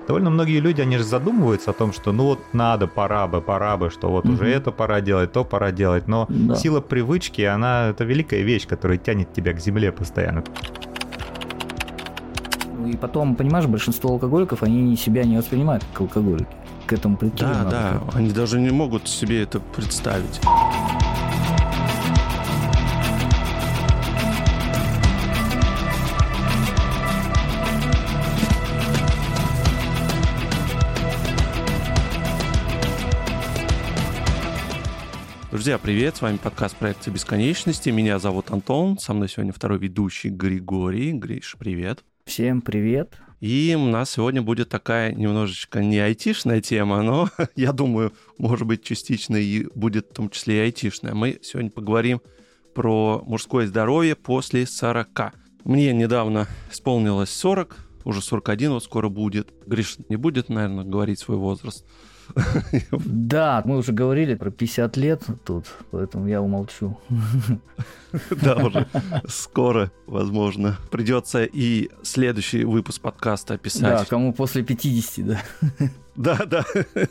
Довольно многие люди, они же задумываются о том, что ну вот надо, пора бы, что вот уже это пора делать, то пора делать. Но сила привычки, это великая вещь, которая тянет тебя к земле постоянно. И потом, понимаешь, большинство алкоголиков, они себя не воспринимают как алкоголики. К этому прикидывать. Да, они даже не могут себе это представить. Друзья, привет! С вами подкаст «Проекция бесконечности». Меня зовут Антон, со мной сегодня второй ведущий Григорий. Гриш, привет! Всем привет! И у нас сегодня будет такая немножечко не айтишная тема, но, я думаю, может быть, частично и будет в том числе и айтишная. Мы сегодня поговорим про мужское здоровье после 40. Мне недавно исполнилось 40, уже 41 вот скоро будет. Гриш не будет, наверное, говорить свой возраст. Да, мы уже говорили про 50 лет тут, поэтому я умолчу. Да, уже скоро, возможно, придется и следующий выпуск подкаста описать. Да, кому после 50, да. Да.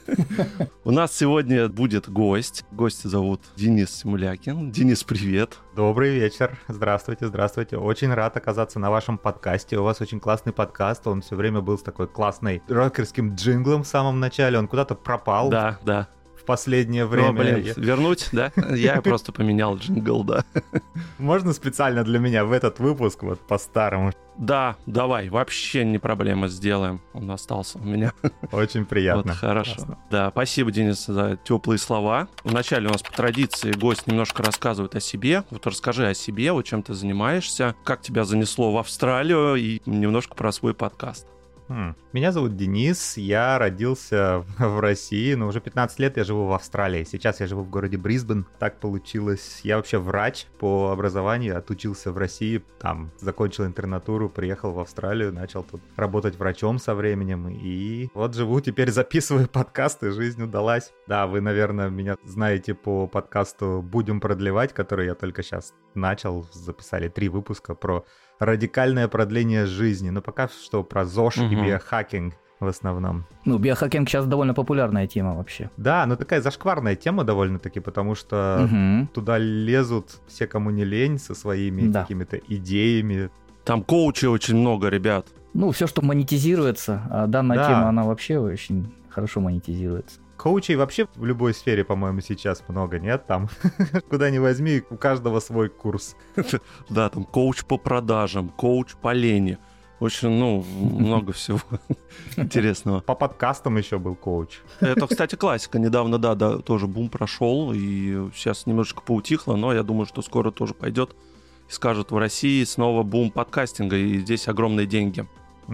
У нас сегодня будет гость. Гостя зовут Денис Симулякин. Денис, привет. Добрый вечер. Здравствуйте. Очень рад оказаться на вашем подкасте. У вас очень классный подкаст. Он все время был с такой классной рокерским джинглом в самом начале. Он куда-то пропал. Да. В последнее время. Вернуть, да? Я просто поменял джингл, да. Можно специально для меня в этот выпуск, вот по-старому? Да, давай, вообще не проблема, сделаем. Он остался у меня. Очень приятно. Вот, хорошо. Классно. Да, спасибо, Денис, за теплые слова. Вначале у нас по традиции гость немножко рассказывает о себе. Вот расскажи о себе, вот чем ты занимаешься, как тебя занесло в Австралию и немножко про свой подкаст. Меня зовут Денис, я родился в России, но уже 15 лет я живу в Австралии. Сейчас я живу в городе Брисбен, так получилось. Я вообще врач по образованию, отучился в России, там закончил интернатуру, приехал в Австралию, начал тут работать врачом со временем. И вот живу, теперь записываю подкасты, жизнь удалась. Да, вы, наверное, меня знаете по подкасту «Будем продлевать», который я только сейчас начал, записали 3 выпуска про радикальное продление жизни, но пока что про ЗОЖ и биохакинг в основном. Ну, биохакинг сейчас довольно популярная тема вообще. Да, но такая зашкварная тема довольно-таки, потому что туда лезут все, кому не лень, со своими какими-то идеями. Там коучей очень много, ребят. Ну, все, что монетизируется, а данная тема, она вообще очень хорошо монетизируется. Коучей вообще в любой сфере, по-моему, сейчас много, нет? Там, куда ни возьми, у каждого свой курс. Да, там коуч по продажам, коуч по лени. Очень, много всего интересного. По подкастам еще был коуч. Это, кстати, классика. Недавно, да, тоже бум прошел, и сейчас немножечко поутихло, но я думаю, что скоро тоже пойдет и скажут, в России снова бум подкастинга, и здесь огромные деньги.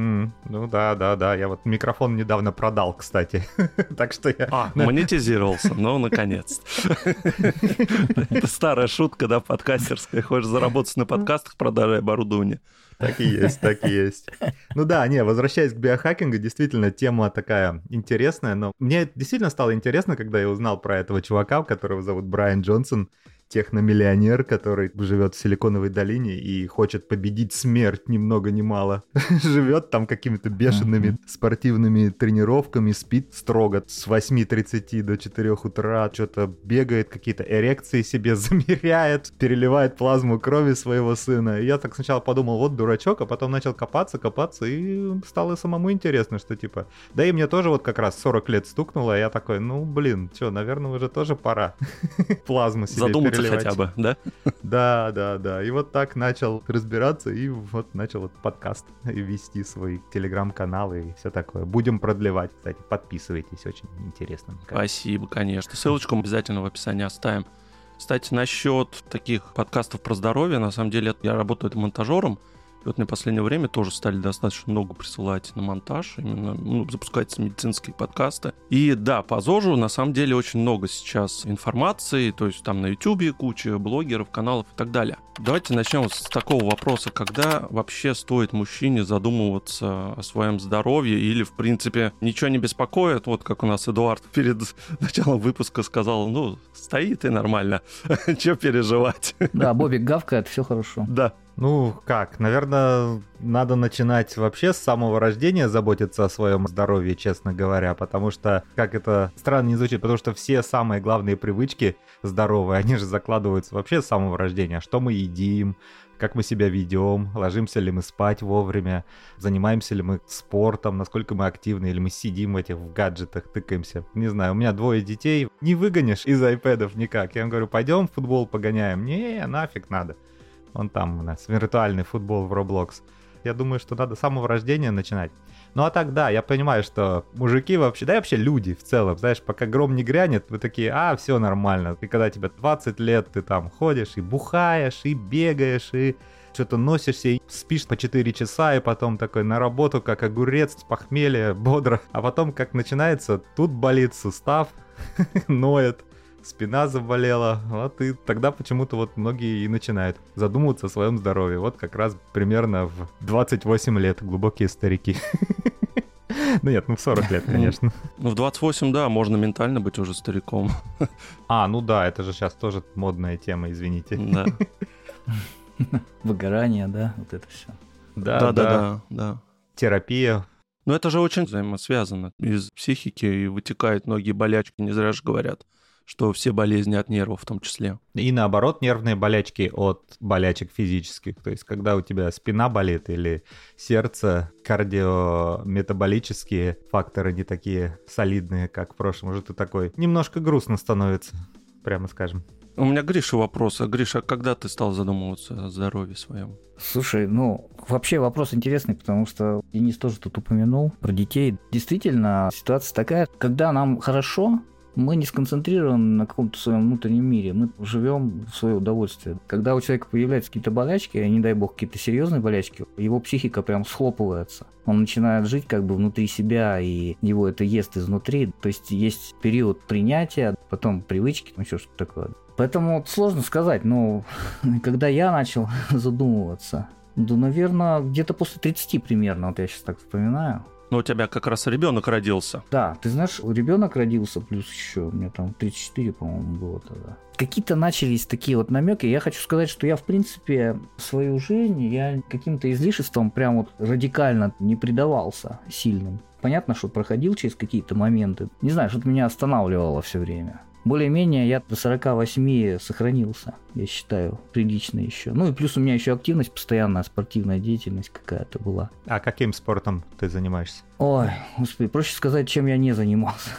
Ну да, я вот микрофон недавно продал, кстати, так что я... монетизировался, наконец-то. Это старая шутка, да, подкастерская, хочешь заработать на подкастах, продажей оборудования. Так и есть. Ну да, возвращаясь к биохакингу, действительно, тема такая интересная, но мне действительно стало интересно, когда я узнал про этого чувака, которого зовут Брайан Джонсон, техномиллионер, который живет в Силиконовой долине и хочет победить смерть ни много ни мало. Живет там какими-то бешеными спортивными тренировками, спит строго с 8:30 до 4 утра, что-то бегает, какие-то эрекции себе замеряет, переливает плазму крови своего сына. И я так сначала подумал, вот дурачок, а потом начал копаться, и стало самому интересно, что типа... Да и мне тоже вот как раз 40 лет стукнуло, а я такой, наверное, уже тоже пора плазму себе переливать. Хотя бы, да? Да. И вот так начал разбираться, и вот начал вот подкаст вести свой телеграм-канал и все такое. Будем продлевать, кстати, подписывайтесь, очень интересно. Спасибо, конечно. Ссылочку мы обязательно в описании оставим. Кстати, насчет таких подкастов про здоровье, на самом деле я работаю монтажером, и вот мне в последнее время тоже стали достаточно много присылать на монтаж, именно запускать медицинские подкасты. И да, по ЗОЖу на самом деле очень много сейчас информации, то есть там на YouTube куча блогеров, каналов и так далее. Давайте начнем с такого вопроса, когда вообще стоит мужчине задумываться о своем здоровье или, в принципе, ничего не беспокоит, вот как у нас Эдуард перед началом выпуска сказал, стоит и нормально, чего переживать. Да, Бобик гавкает, все хорошо. Да. Ну, как? Наверное, надо начинать вообще с самого рождения заботиться о своем здоровье, честно говоря, потому что, как это странно не звучит, потому что все самые главные привычки здоровые, они же закладываются вообще с самого рождения. Что мы едим, как мы себя ведем, ложимся ли мы спать вовремя, занимаемся ли мы спортом, насколько мы активны, или мы сидим в этих в гаджетах, тыкаемся. Не знаю, у меня 2 детей, не выгонишь из айпэдов никак. Я им говорю, пойдем в футбол погоняем. Не, нафиг надо. Вон там у нас виртуальный футбол в Roblox. Я думаю, что надо с самого рождения начинать. Ну а так, да, я понимаю, что мужики вообще, да и вообще люди в целом, знаешь, пока гром не грянет, вы такие, все нормально. И когда тебе 20 лет, ты там ходишь и бухаешь, и бегаешь, и что-то носишься, и спишь по 4 часа, и потом такой на работу, как огурец, с похмелья, бодро. А потом, как начинается, тут болит сустав, ноет. Спина заболела, вот и тогда почему-то вот многие и начинают задумываться о своем здоровье. Вот как раз примерно в 28 лет, глубокие старики. Ну нет, в 40 лет, конечно. Ну в 28, да, можно ментально быть уже стариком. Ну да, это же сейчас тоже модная тема, извините. Да. Выгорание, да, вот это все. Да. Терапия. Но это же очень взаимосвязано. Из психики и вытекают многие болячки, не зря же говорят, что все болезни от нервов в том числе. И наоборот, нервные болячки от болячек физических. То есть, когда у тебя спина болит или сердце, кардиометаболические факторы не такие солидные, как в прошлом, уже ты такой немножко грустно становится, прямо скажем. У меня Гриша вопрос. Гриша, когда ты стал задумываться о здоровье своем? Слушай, вообще вопрос интересный, потому что Денис тоже тут упомянул про детей. Действительно, ситуация такая, когда нам хорошо, мы не сконцентрированы на каком-то своем внутреннем мире, мы живем в свое удовольствие. Когда у человека появляются какие-то болячки, не дай бог, какие-то серьезные болячки, его психика прям схлопывается. Он начинает жить как бы внутри себя, и его это ест изнутри. То есть период принятия, потом привычки, еще что-то такое. Поэтому сложно сказать, но когда я начал задумываться, наверное, где-то после 30 примерно, вот я сейчас так вспоминаю. Ну, у тебя как раз ребенок родился. Да, ты знаешь, ребенок родился, плюс еще у меня там 34, по-моему, было тогда. Какие-то начались такие вот намеки. Я хочу сказать, что я, в принципе, свою жизнь, я каким-то излишеством прям вот радикально не предавался сильным. Понятно, что проходил через какие-то моменты. Не знаю, что-то меня останавливало все время. Более-менее я до 48 сохранился, я считаю, прилично еще. Ну и плюс у меня еще активность постоянная, спортивная деятельность какая-то была. А каким спортом ты занимаешься? Ой, господи, проще сказать, чем я не занимался.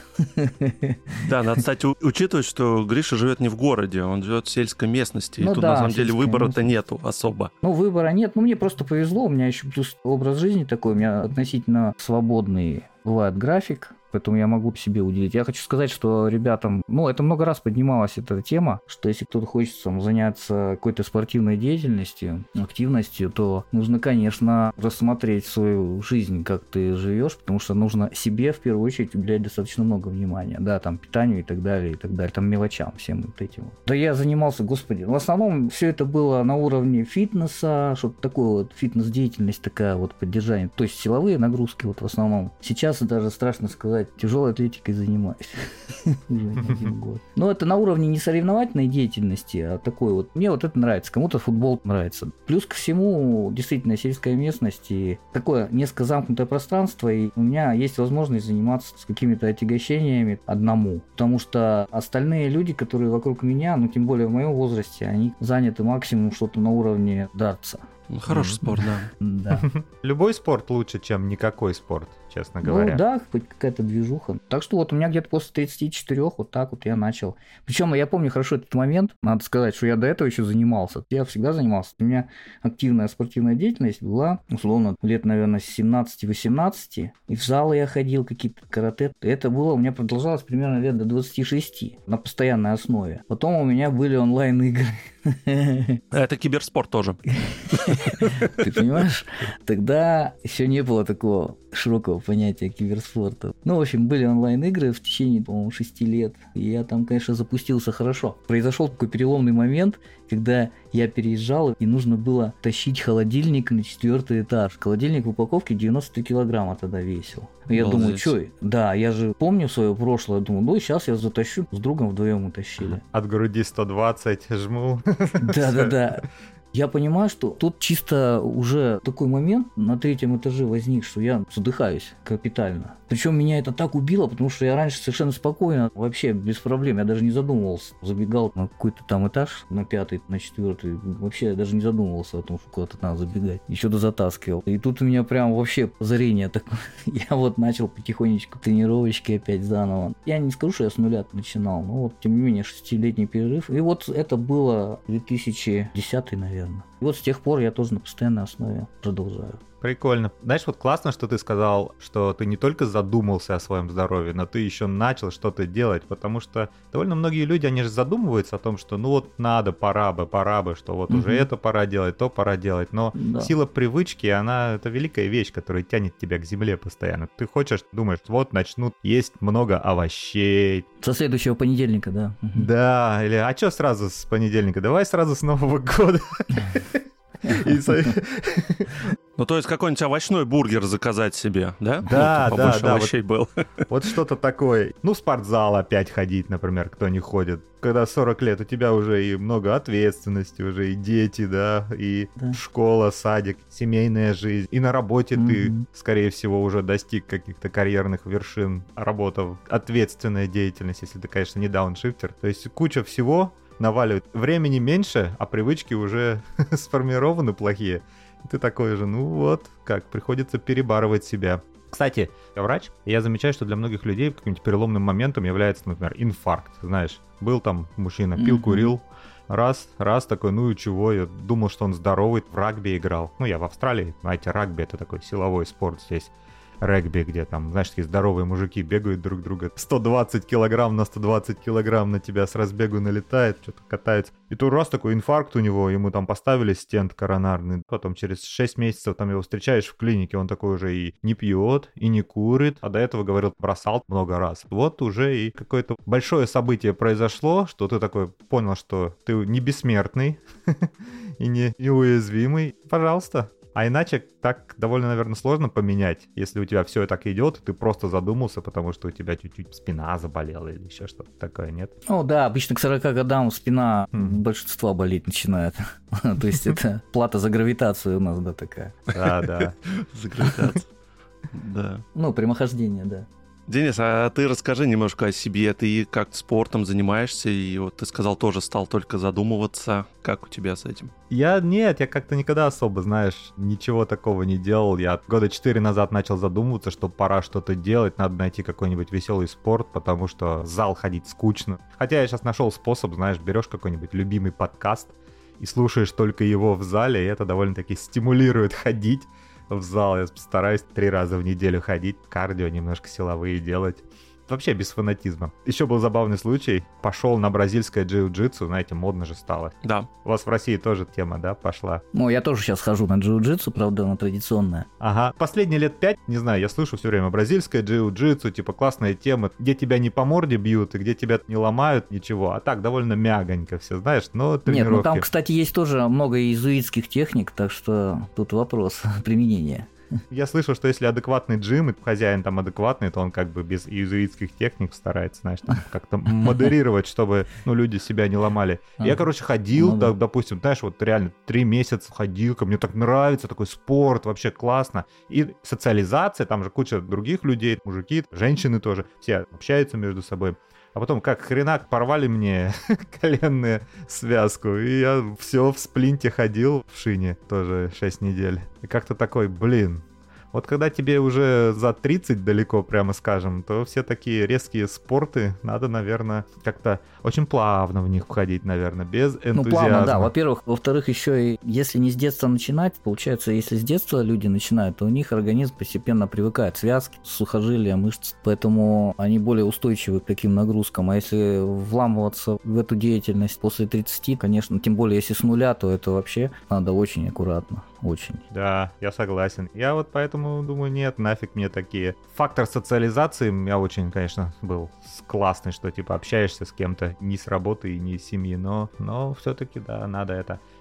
Да, надо, кстати, учитывать, что Гриша живет не в городе, он живет в сельской местности, и тут да, на самом деле выбора-то нету особо. Выбора нет, мне просто повезло, у меня еще плюс образ жизни такой, у меня относительно свободный бывает график, поэтому я могу себе уделить. Я хочу сказать, что ребятам, это много раз поднималась эта тема, что если кто-то хочет заняться какой-то спортивной деятельностью, активностью, то нужно, конечно, рассмотреть свою жизнь, как ты живешь, потому что нужно себе в первую очередь уделять достаточно много внимания, да, там, питанию и так далее, там, мелочам всем вот этим. Да я занимался, господи, в основном все это было на уровне фитнеса, что-то такое вот, фитнес-деятельность такая вот, поддержание, то есть силовые нагрузки вот в основном. Сейчас даже страшно сказать, тяжелой атлетикой занимаюсь уже не 1 год. Но это на уровне не соревновательной деятельности, а такой вот. Мне вот это нравится, кому-то футбол нравится. Плюс ко всему, действительно, сельская местность и такое несколько замкнутое пространство, и у меня есть возможность заниматься с какими-то отягощениями одному. Потому что остальные люди, которые вокруг меня, тем более в моем возрасте, они заняты максимум что-то на уровне дартса. Хороший спорт, да. Да. Любой спорт лучше, чем никакой спорт, честно говоря. Да, хоть какая-то движуха. Так что вот у меня где-то после 34 вот так вот я начал. Причем я помню хорошо этот момент. Надо сказать, что я до этого еще занимался. Я всегда занимался. У меня активная спортивная деятельность была, условно, лет, наверное, с 17-18. И в залы я ходил, какие-то карате. Это было, у меня продолжалось примерно лет до 26 на постоянной основе. Потом у меня были онлайн-игры. Это киберспорт тоже. Ты понимаешь? Тогда еще не было такого широкого понятия киберспорта. В общем, были онлайн-игры в течение, по-моему, 6 лет. И я там, конечно, запустился хорошо. Произошел такой переломный момент, когда я переезжал, и нужно было тащить холодильник на 4-й этаж. Холодильник в упаковке 93 килограмма тогда весил. Я думаю, что? Да, я же помню свое прошлое. Думаю, сейчас я затащу. С другом вдвоем утащили. От груди 120 жму. Да. Я понимаю, что тут чисто уже такой момент на 3-м этаже возник, что я задыхаюсь капитально. Причем меня это так убило, потому что я раньше совершенно спокойно, вообще без проблем, я даже не задумывался. Забегал на какой-то там этаж, на 5-й, на 4-й, вообще я даже не задумывался о том, что куда-то надо забегать. Еще затаскивал. И тут у меня прям вообще озарение такое. Я вот начал потихонечку тренировочки опять заново. Я не скажу, что я с нуля начинал, но вот тем не менее 6-летний перерыв. И вот это было 2010, наверное. И вот с тех пор я тоже на постоянной основе продолжаю. Прикольно. Знаешь, вот классно, что ты сказал, что ты не только задумался о своем здоровье, но ты еще начал что-то делать, потому что довольно многие люди, они же задумываются о том, что ну вот надо, пора бы, что вот уже это пора делать, то пора делать, но сила привычки, она, это великая вещь, которая тянет тебя к земле постоянно. Ты хочешь, думаешь, вот начнут есть много овощей. Со следующего понедельника, да. Да, или а что сразу с понедельника? Давай сразу с Нового года. Ну, то есть какой-нибудь овощной бургер заказать себе, да? Да, ну, побольше да. овощей был. Вот что-то такое. Ну, в спортзал опять ходить, например, кто не ходит. Когда 40 лет, у тебя уже и много ответственности, уже и дети, да, и школа, садик, семейная жизнь. И на работе ты, скорее всего, уже достиг каких-то карьерных вершин, работал, ответственная деятельность, если ты, конечно, не дауншифтер. То есть куча всего наваливает. Времени меньше, а привычки уже сформированы плохие. И ты такой же, ну вот, как, приходится перебарывать себя. Кстати, я врач, и я замечаю, что для многих людей каким-нибудь переломным моментом является, например, инфаркт. Знаешь, был там мужчина, пил, курил, раз, такой, ну и чего, я думал, что он здоровый, в регби играл. Ну, я в Австралии, знаете, регби — это такой силовой спорт здесь. Регби, где там, знаешь, такие здоровые мужики бегают друг друга. 120 килограмм на 120 килограмм на тебя с разбегу налетает, что-то катается. И тут раз такой инфаркт у него, ему там поставили стент коронарный. Потом через 6 месяцев там его встречаешь в клинике, он такой уже и не пьет, и не курит. А до этого, говорил, бросал много раз. Вот уже и какое-то большое событие произошло, что ты такой понял, что ты не бессмертный и не неуязвимый. Пожалуйста. А иначе так довольно, наверное, сложно поменять, если у тебя все так идет, и ты просто задумался, потому что у тебя чуть-чуть спина заболела или еще что-то такое, нет? Ну да, обычно к 40 годам спина большинства болеть начинает. То есть это плата за гравитацию у нас, да, такая. Да. За гравитацию. Да. Ну, прямохождение, да. Денис, а ты расскажи немножко о себе. Ты как спортом занимаешься, и вот ты сказал, тоже стал только задумываться. Как у тебя с этим? Я как-то никогда особо, знаешь, ничего такого не делал. Я года 4 назад начал задумываться, что пора что-то делать, надо найти какой-нибудь веселый спорт, потому что в зал ходить скучно. Хотя я сейчас нашел способ, знаешь, берешь какой-нибудь любимый подкаст и слушаешь только его в зале, и это довольно-таки стимулирует ходить в зал. Я стараюсь 3 раза в неделю ходить, кардио, немножко силовые делать. Вообще без фанатизма. Еще был забавный случай. Пошел на бразильское джиу-джитсу, знаете, модно же стало. Да. У вас в России тоже тема, да, пошла? Ну, я тоже сейчас хожу на джиу-джитсу, правда, на традиционное. Ага. Последние лет 5, не знаю, я слышу все время бразильское джиу-джитсу, типа классная тема, где тебя не по морде бьют и где тебя не ломают, ничего. А так довольно мягонько все, знаешь, но тренировки... Нет, ну там, кстати, есть тоже много иезуитских техник, так что тут вопрос применения. Я слышал, что если адекватный джим, и хозяин там адекватный, то он как бы без иезуитских техник старается, знаешь, там как-то модерировать, чтобы, ну, люди себя не ломали. Я, короче, ходил, допустим, знаешь, вот реально 3 месяца ходил, мне так нравится, такой спорт, вообще классно. И социализация, там же куча других людей, мужики, женщины тоже, все общаются между собой. А потом как хренак порвали мне коленную связку, и я все в сплинте ходил в шине тоже 6 недель. И как-то такой, блин, вот когда тебе уже за 30 далеко, прямо скажем, то все такие резкие спорты, надо, наверное, как-то очень плавно в них входить, наверное, без энтузиазма. Ну, плавно, да, во-первых. Во-вторых, еще и если не с детства начинать, получается, если с детства люди начинают, то у них организм постепенно привыкает, связки, сухожилия, мышцы, поэтому они более устойчивы к таким нагрузкам. А если вламываться в эту деятельность после 30, конечно, тем более если с нуля, то это вообще надо очень аккуратно. Очень. Да, я согласен. Я вот поэтому думаю, нет, нафиг мне такие. Фактор социализации я очень, конечно, был классный, что типа общаешься с кем-то не с работы и не с семьи, но все-таки, да, надо это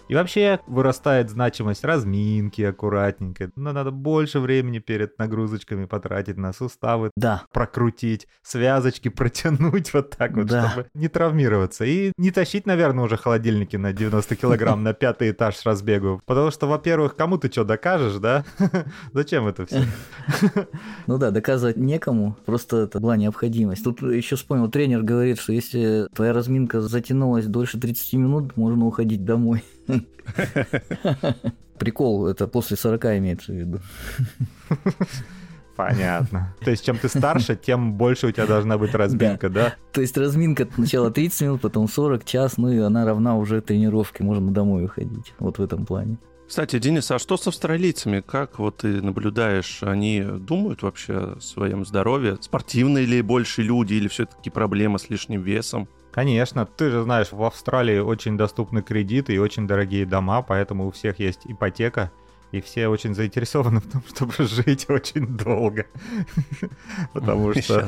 И вообще вырастает значимость разминки аккуратненько. Но надо больше времени перед нагрузочками потратить на суставы, Да. прокрутить, связочки протянуть вот так вот, Да. чтобы не травмироваться. И не тащить, наверное, уже холодильники на 90 килограмм на 5-й этаж с разбегу. Потому что, во-первых, кому ты что докажешь, да? Зачем это все? Ну да, доказывать некому, просто это была необходимость. Тут еще вспомнил, тренер говорит, что если твоя разминка затянулась дольше 30 минут, можно уходить домой. Прикол, это после 40 имеется в виду. Понятно. То есть, чем ты старше, тем больше у тебя должна быть разминка, да? То есть разминка сначала 30 минут, потом 40, час, ну и она равна уже тренировке, можно домой уходить. Вот в этом плане. Кстати, Денис, а что с австралийцами? Как вот ты наблюдаешь, они думают вообще о своем здоровье? Спортивные ли больше люди или все-таки проблема с лишним весом? Конечно, ты же знаешь, в Австралии очень доступны кредиты и очень дорогие дома, поэтому у всех есть ипотека, и все очень заинтересованы в том, чтобы жить очень долго. Потому что,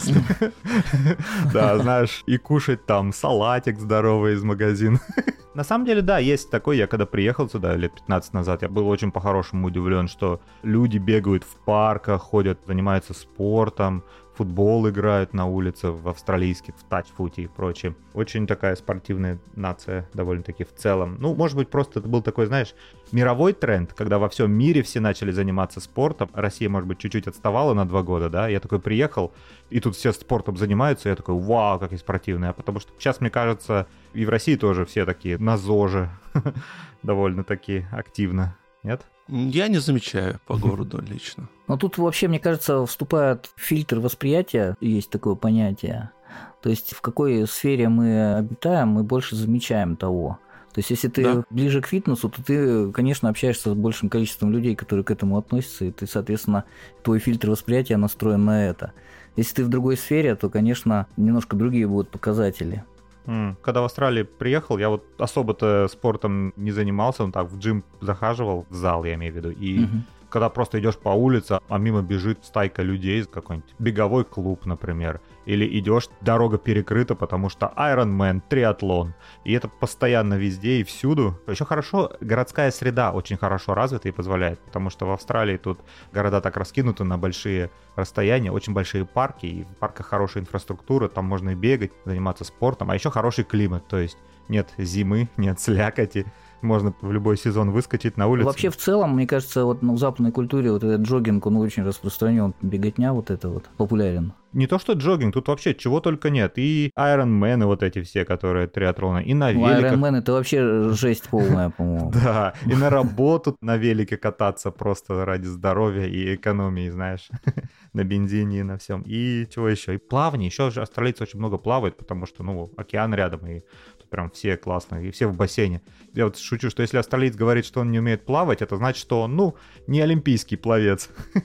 да, знаешь, и кушать там салатик здоровый из магазина. На самом деле, да, есть такой. Я когда приехал сюда лет 15 назад, я был очень по-хорошему удивлен, что люди бегают в парках, ходят, занимаются спортом, футбол играют на улице в австралийских, в тач-футе и прочее. Очень такая спортивная нация довольно-таки в целом. Ну, может быть, просто это был такой, знаешь, мировой тренд, когда во всем мире все начали заниматься спортом. Россия, может быть, чуть-чуть отставала на 2 года, да. Я такой приехал, и тут все спортом занимаются, и я такой, вау, какие спортивные. Потому что сейчас, мне кажется, и в России тоже все такие на ЗОЖе довольно-таки активно. Нет? Я не замечаю по городу лично. Но тут вообще, мне кажется, вступает фильтр восприятия, есть такое понятие. То есть в какой сфере мы обитаем, мы больше замечаем того. То есть если ты ближе к фитнесу, то ты, конечно, общаешься с большим количеством людей, которые к этому относятся, и ты, соответственно, твой фильтр восприятия настроен на это. Если ты в другой сфере, то, конечно, немножко другие будут показатели. Когда в Австралии приехал, я вот особо-то спортом не занимался, он так в джим захаживал, в зал я имею в виду, и когда просто идешь по улице, а мимо бежит стайка людей, какой-нибудь беговой клуб, например, или идешь, дорога перекрыта, потому что Ironman, триатлон, и это постоянно везде и всюду. Еще хорошо, городская среда очень хорошо развита и позволяет, потому что в Австралии тут города так раскинуты на большие расстояния, очень большие парки, и в парках хорошая инфраструктура, там можно и бегать, заниматься спортом, а еще хороший климат, то есть нет зимы, нет слякоти, можно в любой сезон выскочить на улицу. Вообще, в целом, мне кажется, вот в западной культуре вот этот джогинг, он очень распространен, беготня вот это вот популярен. Не то что джогинг, тут вообще чего только нет. И Ironman, вот эти все, которые триатлоны, и на великах. Ironman это вообще жесть полная, по-моему. Да, и на работу на велике кататься просто ради здоровья и экономии, знаешь, на бензине и на всем. И чего еще? И плавание. Еще же австралийцы очень много плавают, потому что, ну, океан рядом, и тут прям все классные, и все в бассейне. Я вот шучу, что если австралиец говорит, что он не умеет плавать, это значит, что он, ну, не олимпийский пловец.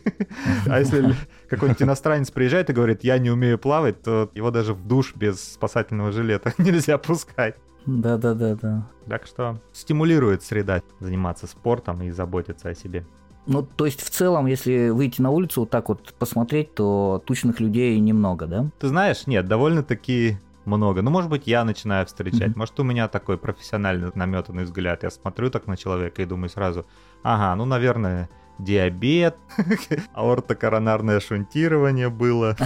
А если какой-нибудь иностранец приезжает и говорит, я не умею плавать, то его даже в душ без спасательного жилета нельзя пускать. Да. Так что стимулирует среда заниматься спортом и заботиться о себе. Ну, то есть, в целом, если выйти на улицу вот так вот посмотреть, то тучных людей немного, да? Ты знаешь, нет, довольно-таки много. Ну, может быть, я начинаю встречать. Может, у меня такой профессиональный наметанный взгляд. Я смотрю так на человека и думаю сразу, ага, ну, наверное, диабет, аортокоронарное шунтирование было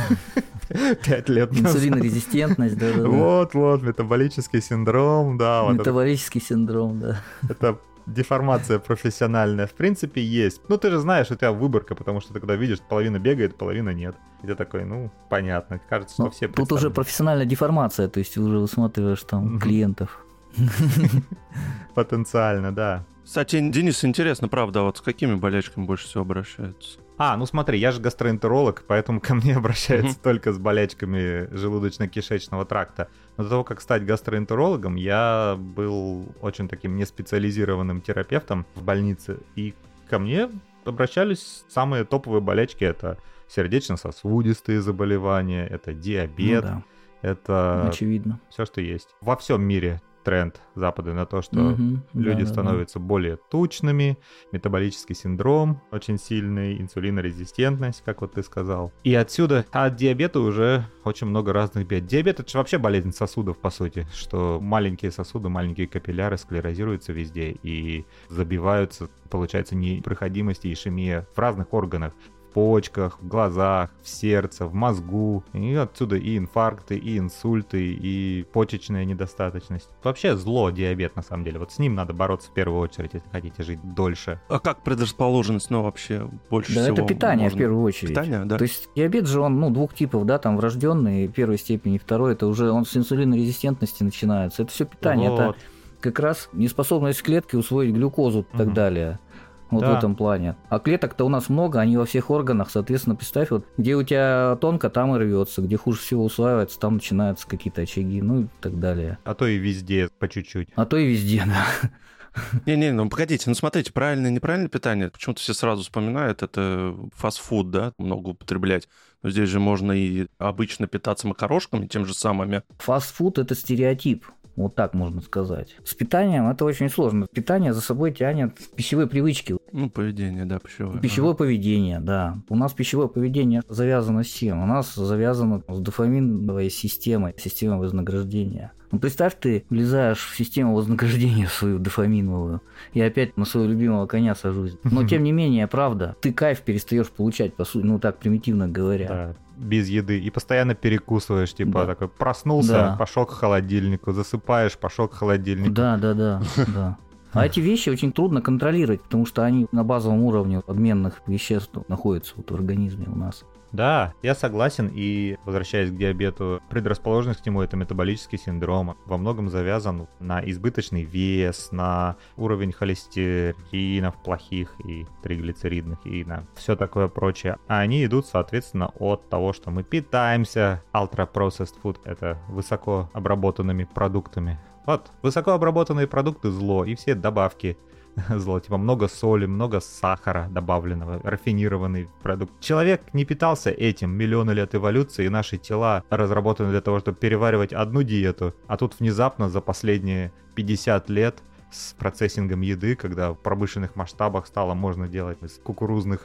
5 лет назад. Инсулинорезистентность, да. Вот, метаболический синдром, да. Метаболический синдром, да. Это деформация профессиональная, в принципе, есть. Ну, ты же знаешь, у тебя выборка, потому что ты когда видишь, половина бегает, половина нет. И ты такой, ну, понятно. Кажется, что все тут уже профессиональная деформация, то есть уже высматриваешь там клиентов. Потенциально, да. Кстати, Денис, интересно, правда, вот с какими болячками больше всего обращаются? Ну смотри, я же гастроэнтеролог, поэтому ко мне обращаются только с болячками желудочно-кишечного тракта. Но до того, как стать гастроэнтерологом, я был очень таким неспециализированным терапевтом в больнице, и ко мне обращались самые топовые болячки. Это сердечно-сосудистые заболевания, это диабет, это очевидно. Все, что есть. Во всем мире тренд Запада на то, что люди становятся более тучными, метаболический синдром очень сильный, инсулинорезистентность, как вот ты сказал. И отсюда от диабета уже очень много разных бед. Диабет — это же вообще болезнь сосудов, по сути, что маленькие сосуды, маленькие капилляры склерозируются везде и забиваются, получается, непроходимость и ишемия в разных органах. В почках, в глазах, в сердце, в мозгу. И отсюда и инфаркты, и инсульты, и почечная недостаточность. Вообще зло диабет, на самом деле. Вот с ним надо бороться в первую очередь, если хотите жить дольше. А как предрасположенность, вообще больше всего? Да, это питание можно... в первую очередь. Питание, да. То есть диабет же он, двух типов, да, там врожденный первой степени, второй, это уже он с инсулинорезистентности начинается. Это все питание, Вот. это как раз неспособность клетки усвоить глюкозу и так далее. Вот в этом плане. А клеток-то у нас много, они во всех органах, соответственно, представь, вот где у тебя тонко, там и рвется, где хуже всего усваивается, там начинаются какие-то очаги, ну и так далее. А то и везде по чуть-чуть. А то и везде, да. Не-не, ну погодите, смотрите, правильное и неправильное питание, почему-то все сразу вспоминают, это фастфуд, да, много употреблять. Но здесь же можно и обычно питаться макарошками, тем же самыми. Фастфуд – это стереотип. Вот так можно сказать. С питанием это очень сложно. Питание за собой тянет пищевые привычки. Ну, поведение, да, пищевое. Пищевое поведение, да. У нас пищевое поведение завязано с чем? У нас завязано с дофаминовой системой вознаграждения. Ну, представь, ты влезаешь в систему вознаграждения свою дофаминовую и опять на своего любимого коня сажусь. Но, тем не менее, правда, ты кайф перестаешь получать, по сути, ну, так примитивно говоря. Да, без еды. И постоянно перекусываешь, типа, такой, проснулся, пошел к холодильнику, засыпаешь, пошел к холодильнику. Да. А эти вещи очень трудно контролировать, потому что они на базовом уровне обменных веществ находятся вот в организме у нас. Да, я согласен, и возвращаясь к диабету, предрасположенность к нему — это метаболический синдром. Во многом завязан на избыточный вес, на уровень холестеринов плохих и триглицеридных, и на все такое прочее. А они идут, соответственно, от того, что мы питаемся ultra-processed food, это высоко обработанными продуктами. Вот, высокообработанные продукты — зло, и все добавки зло, типа много соли, много сахара добавленного, рафинированный продукт. Человек не питался этим миллионы лет эволюции, и наши тела разработаны для того, чтобы переваривать одну диету, а тут внезапно за последние 50 лет с процессингом еды, когда в промышленных масштабах стало можно делать из кукурузных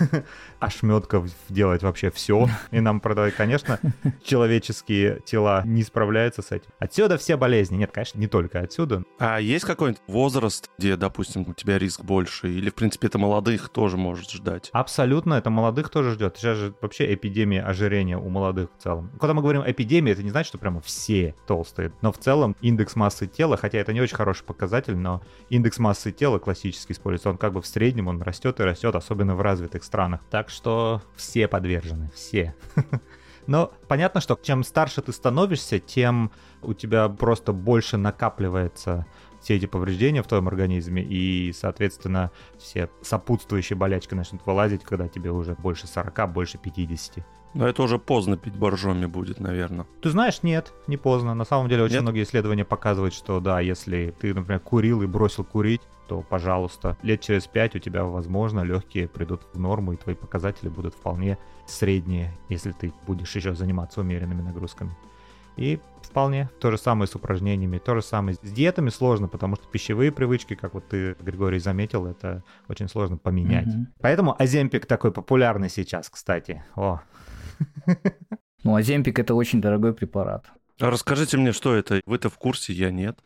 ошметков делать вообще все, и нам продавать, конечно, человеческие тела не справляются с этим. Отсюда все болезни. Нет, конечно, не только отсюда. А есть какой-нибудь возраст, где, допустим, у тебя риск больше? Или, в принципе, это молодых тоже может ждать? Абсолютно, это молодых тоже ждет. Сейчас же вообще эпидемия ожирения у молодых в целом. Когда мы говорим эпидемия, это не значит, что прямо все толстые. Но в целом индекс массы тела, хотя это не очень хороший показатель, но индекс массы тела классически используется, он как бы в среднем, он растет и растет, особенно в развитых странах. Так что все подвержены, все. Но понятно, что чем старше ты становишься, тем у тебя просто больше накапливается все эти повреждения в твоем организме, и, соответственно, все сопутствующие болячки начнут вылазить, когда тебе уже больше 40, больше 50. Но это уже поздно пить боржоми будет, наверное. Ты знаешь, нет, не поздно. На самом деле очень многие исследования показывают, что да, если ты, например, курил и бросил курить, то, пожалуйста, лет через 5 у тебя, возможно, легкие придут в норму, и твои показатели будут вполне средние, если ты будешь еще заниматься умеренными нагрузками. И вполне то же самое с упражнениями, то же самое с диетами сложно, потому что пищевые привычки, как вот ты, Григорий, заметил, это очень сложно поменять. Поэтому Оземпик такой популярный сейчас, кстати. Ну, Оземпик — это очень дорогой препарат. А расскажите мне, что это? Вы-то в курсе, я нет.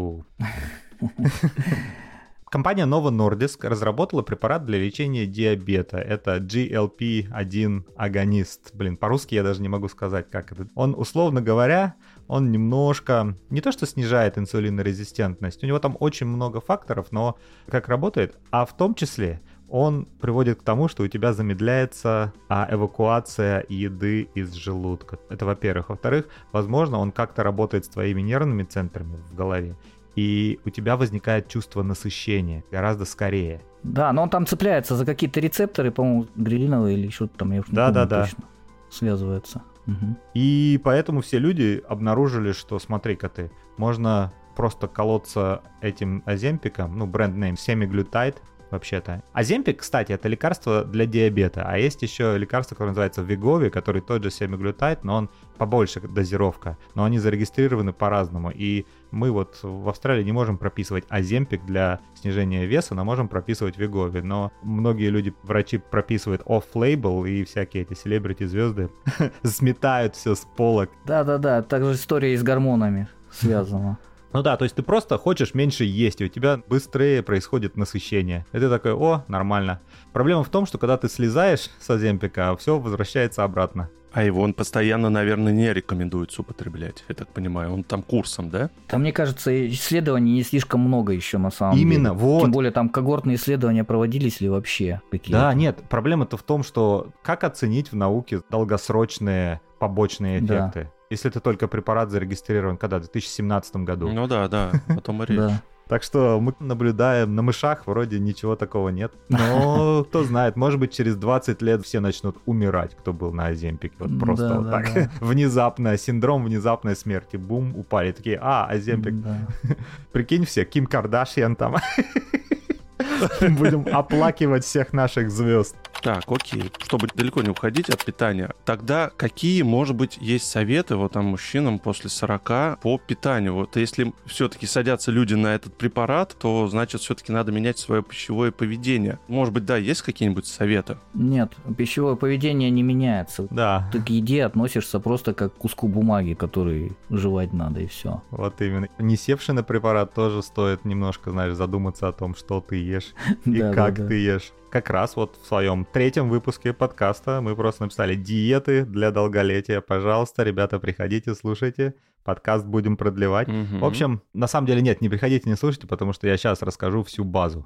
Компания Novo Nordisk разработала препарат для лечения диабета. Это GLP-1 агонист. По-русски я даже не могу сказать, как это. Он, условно говоря, он немножко, не то что снижает инсулинорезистентность, у него там очень много факторов, но как работает, а в том числе он приводит к тому, что у тебя замедляется эвакуация еды из желудка. Это во-первых. Во-вторых, возможно, он как-то работает с твоими нервными центрами в голове, и у тебя возникает чувство насыщения гораздо скорее. Да, но он там цепляется за какие-то рецепторы, по-моему, грилиновые или что-то там, я уже не помню точно, связывается. И поэтому все люди обнаружили, что, смотри-ка ты, можно просто колоться этим Оземпиком, бренд-нейм Semaglutide, вообще-то. Оземпик, кстати, это лекарство для диабета, а есть еще лекарство, которое называется Wegovy, который тот же семиглютайд, но он побольше дозировка, но они зарегистрированы по-разному, и мы вот в Австралии не можем прописывать Оземпик для снижения веса, но можем прописывать Wegovy, но многие люди, врачи прописывают off-label, и всякие эти селебрити-звезды сметают все с полок. Да-да-да, также история и с гормонами связана. Ну да, то есть ты просто хочешь меньше есть, и у тебя быстрее происходит насыщение. И ты такой, о, нормально. Проблема в том, что когда ты слезаешь с Оземпика, все возвращается обратно. А его он постоянно, наверное, не рекомендуется употреблять, я так понимаю. Он там курсом, да? Там, мне кажется, исследований не слишком много еще на самом деле. Именно, вот. Тем более там когортные исследования проводились ли вообще какие-то? Да, нет, проблема-то в том, что как оценить в науке долгосрочные побочные эффекты? Да. Если ты только препарат зарегистрирован когда? В 2017 году. Ну да, потом и речь. Да. Так что мы наблюдаем на мышах, вроде ничего такого нет. Но кто знает, может быть, через 20 лет все начнут умирать, кто был на Оземпике. Вот просто да, вот да, так. Да. Внезапно, синдром внезапной смерти. Бум, упали. Такие, Оземпик. Да. Прикинь все, Ким Кардашьян там. Будем оплакивать всех наших звезд. Так, окей. Чтобы далеко не уходить от питания, тогда какие, может быть, есть советы вот там мужчинам после 40 по питанию? Вот если все-таки садятся люди на этот препарат, то, значит, все-таки надо менять свое пищевое поведение. Может быть, да, есть какие-нибудь советы? Нет, пищевое поведение не меняется. Да. Ты к еде относишься просто как к куску бумаги, который жевать надо, и все. Вот именно. Не севший на препарат тоже стоит немножко, знаешь, задуматься о том, что ты ешь и как ты ешь. Как раз вот в своем 3-м выпуске подкаста мы просто написали «Диеты для долголетия». Пожалуйста, ребята, приходите, слушайте. Подкаст будем продлевать. В общем, на самом деле нет, не приходите, не слушайте, потому что я сейчас расскажу всю базу.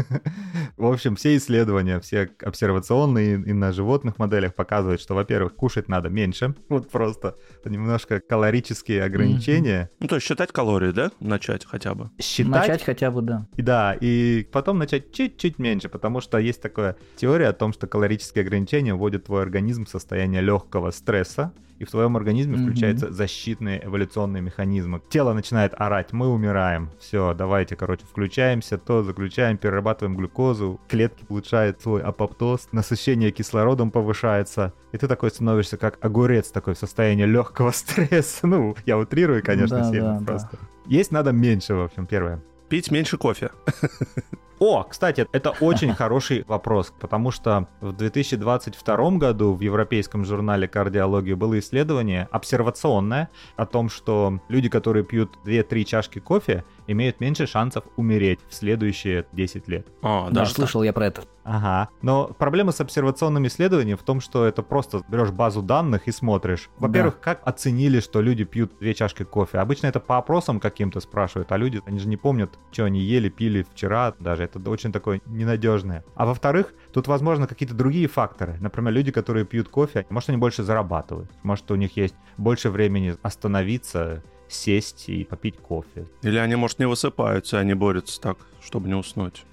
В общем, все исследования, все обсервационные и на животных моделях показывают, что, во-первых, кушать надо меньше. Вот просто немножко калорические ограничения. Ну, то есть считать калории, да? Начать хотя бы. Начать хотя бы, да. Да, и потом начать чуть-чуть меньше, потому что есть такая теория о том, что калорические ограничения вводят твой организм в состояние легкого стресса, и в твоем организме включаются защитные эволюционные механизмы. Тело начинает орать, мы умираем. Все, давайте, включаемся, то заключаем, перерабатываем глюкозу, клетки улучшают свой апоптоз, насыщение кислородом повышается, и ты такой становишься как огурец такой в состоянии легкого стресса. Ну, я утрирую, конечно, сильно просто. Да. Есть надо меньше, в общем, первое. Пить меньше кофе. О, кстати, это очень хороший вопрос, потому что в 2022 году в Европейском журнале «Кардиология» было исследование обсервационное о том, что люди, которые пьют 2-3 чашки кофе, имеют меньше шансов умереть в следующие 10 лет. Да, слышал я про это. Ага. Но проблема с обсервационным исследованием в том, что это просто берешь базу данных и смотришь. Во-первых, как оценили, что люди пьют 2 чашки кофе? Обычно это по опросам каким-то спрашивают, а люди, они же не помнят, что они ели, пили вчера даже. Это очень такое ненадежное. А во-вторых, тут, возможно, какие-то другие факторы. Например, люди, которые пьют кофе, может, они больше зарабатывают. Может, у них есть больше времени остановиться, сесть и попить кофе. Или они, может, не высыпаются, они борются так, чтобы не уснуть.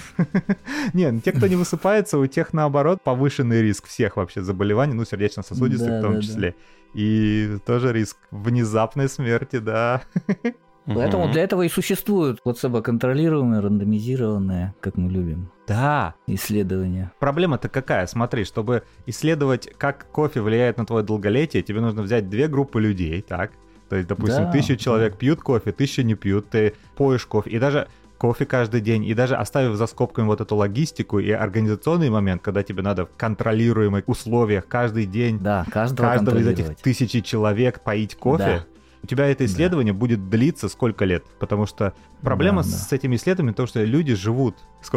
Не, те, кто не высыпается, у тех, наоборот, повышенный риск всех вообще заболеваний, ну, сердечно-сосудистых в том числе. И тоже риск внезапной смерти, да. Поэтому для этого и существуют плацебо-контролируемые, рандомизированные, как мы любим. Да. Исследования. Проблема-то какая? Смотри, чтобы исследовать, как кофе влияет на твое долголетие, тебе нужно взять 2 группы людей, так? То есть, допустим, 1000 человек пьют кофе, 1000 не пьют, ты поешь кофе, и даже кофе каждый день, и даже оставив за скобками вот эту логистику и организационный момент, когда тебе надо в контролируемых условиях каждый день каждого из этих 1000 человек поить кофе, у тебя это исследование будет длиться сколько лет? Потому что проблема с этими исследованиями в том, что люди живут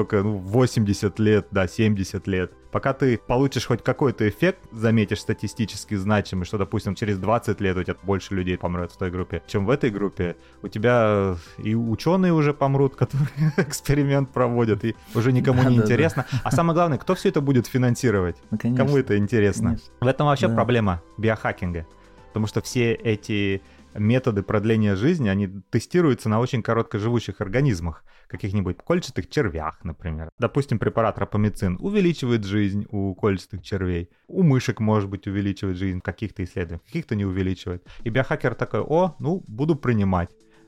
80 лет, 70 лет. Пока ты получишь хоть какой-то эффект, заметишь статистически значимый, что, допустим, через 20 лет у тебя больше людей помрет в той группе, чем в этой группе, у тебя и ученые уже помрут, которые эксперимент проводят, и уже никому не интересно. А самое главное, кто все это будет финансировать? Кому это интересно? В этом вообще проблема биохакинга. Потому что все эти методы продления жизни, они тестируются на очень короткоживущих организмах, каких-нибудь кольчатых червях, например. Допустим, препарат рапамицин увеличивает жизнь у кольчатых червей. У мышек, может быть, увеличивает жизнь в каких-то исследованиях, каких-то не увеличивает. И биохакер такой, буду принимать.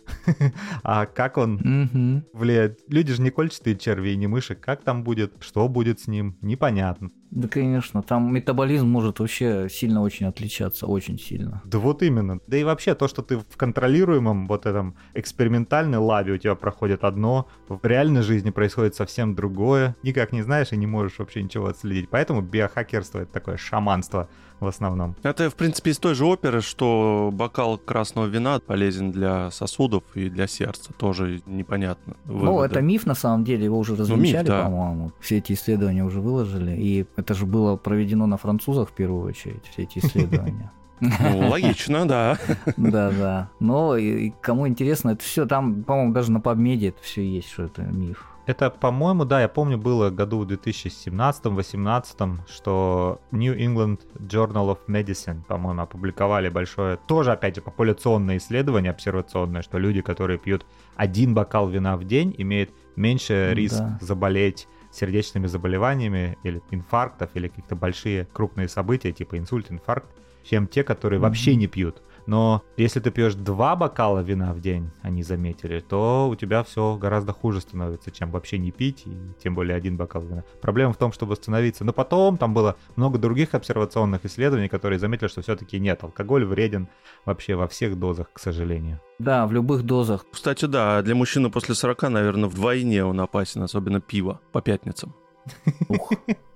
А как он влияет? Люди же не кольчатые черви и не мыши. Как там будет, что будет с ним, непонятно. Да, конечно, там метаболизм может вообще сильно очень отличаться, очень сильно. Да вот именно. Да и вообще то, что ты в контролируемом вот этом экспериментальной лабе у тебя проходит одно, в реальной жизни происходит совсем другое. Никак не знаешь и не можешь вообще ничего отследить. Поэтому биохакерство — это такое шаманство в основном. Это, в принципе, из той же оперы, что бокал красного вина полезен для сосудов и для сердца. Тоже непонятно. Ну, это миф, на самом деле, его уже развенчали, миф, да. по-моему. Все эти исследования уже выложили, и это же было проведено на французах в первую очередь, все эти исследования. Ну, логично, да. Да. Но и кому интересно, это все там, по-моему, даже на PubMed это все есть, что это миф. Это, по-моему, да, я помню, было году в 2017-18, что New England Journal of Medicine, по-моему, опубликовали большое, тоже, опять же, популяционное исследование обсервационное, что люди, которые пьют 1 бокал вина в день, имеют меньше риск заболеть сердечными заболеваниями или инфарктов, или какие-то большие крупные события, типа инсульт, инфаркт, чем те, которые вообще не пьют. Но если ты пьешь 2 бокала вина в день, они заметили, то у тебя все гораздо хуже становится, чем вообще не пить, и тем более 1 бокал вина. Проблема в том, чтобы восстановиться. Но потом там было много других обсервационных исследований, которые заметили, что все-таки нет, алкоголь вреден вообще во всех дозах, к сожалению. Да, в любых дозах. Кстати, да, для мужчины после 40, наверное, вдвойне он опасен, особенно пиво по пятницам. Ух.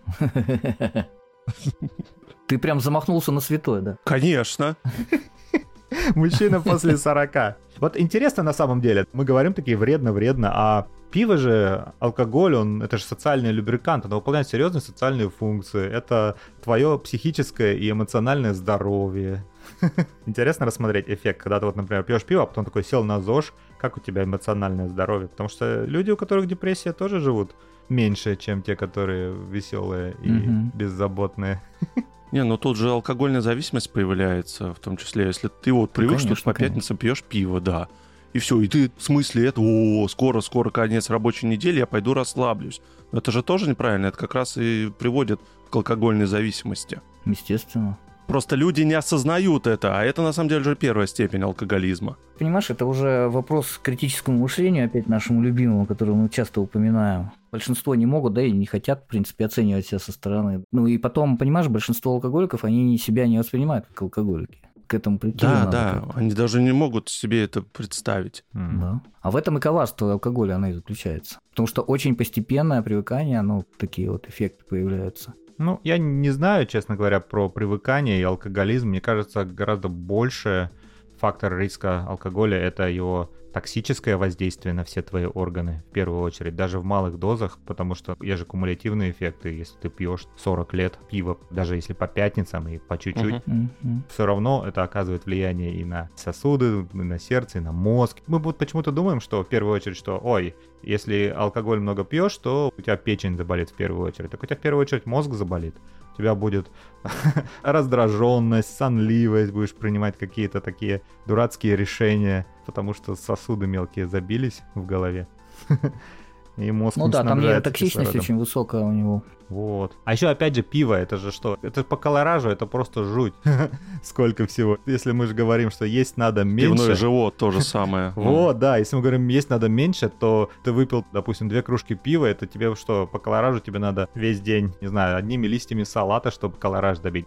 Ты прям замахнулся на святое, да? Конечно. Мужчина после 40. Вот интересно на самом деле, мы говорим такие вредно, а пиво же, алкоголь, это же социальный любрикант, он выполняет серьезные социальные функции. Это твое психическое и эмоциональное здоровье. Интересно рассмотреть эффект, когда ты вот, например, пьешь пиво, а потом такой сел на ЗОЖ, как у тебя эмоциональное здоровье? Потому что люди, у которых депрессия, тоже живут меньше, чем те, которые веселые и беззаботные. Не, ну тут же алкогольная зависимость появляется, в том числе, если ты вот привык, что по пятницам пьешь пиво, да. И все, и ты в смысле это, скоро конец рабочей недели, я пойду расслаблюсь. Но это же тоже неправильно, это как раз и приводит к алкогольной зависимости. Естественно. Просто люди не осознают это, а это на самом деле уже первая степень алкоголизма. Понимаешь, это уже вопрос к критическому мышлению, опять нашему любимому, который мы часто упоминаем. Большинство не могут, да и не хотят, в принципе, оценивать себя со стороны. Ну и потом, понимаешь, большинство алкоголиков, они себя не воспринимают как алкоголики. К этому прийти надо. Да, они даже не могут себе это представить. Да. А в этом и коварство алкоголя, оно и заключается. Потому что очень постепенное привыкание, такие вот эффекты появляются. Ну, я не знаю, честно говоря, про привыкание и алкоголизм. Мне кажется, гораздо больше фактор риска алкоголя — это его токсическое воздействие на все твои органы, в первую очередь, даже в малых дозах, потому что есть же кумулятивные эффекты. Если ты пьешь 40 лет пива, даже если по пятницам и по чуть-чуть, все равно это оказывает влияние и на сосуды, и на сердце, и на мозг. Мы вот почему-то думаем, что в первую очередь, что, если алкоголь много пьешь, то у тебя печень заболит в первую очередь. Так у тебя в первую очередь мозг заболит. У тебя будет раздраженность, сонливость, будешь принимать какие-то такие дурацкие решения, потому что сосуды мелкие забились в голове. И мозг не снабжается там нейротоксичность кислородом. очень высокая у него. Вот. А еще, опять же, пиво, это же что? Это по колоражу, это просто жуть. Сколько всего. Если мы же говорим, что есть надо меньше... Пивной живот то же самое. Вот, да, если мы говорим, есть надо меньше, то ты выпил, допустим, 2 кружки пива, это тебе что, по колоражу тебе надо весь день, не знаю, одними листьями салата, чтобы колораж добить.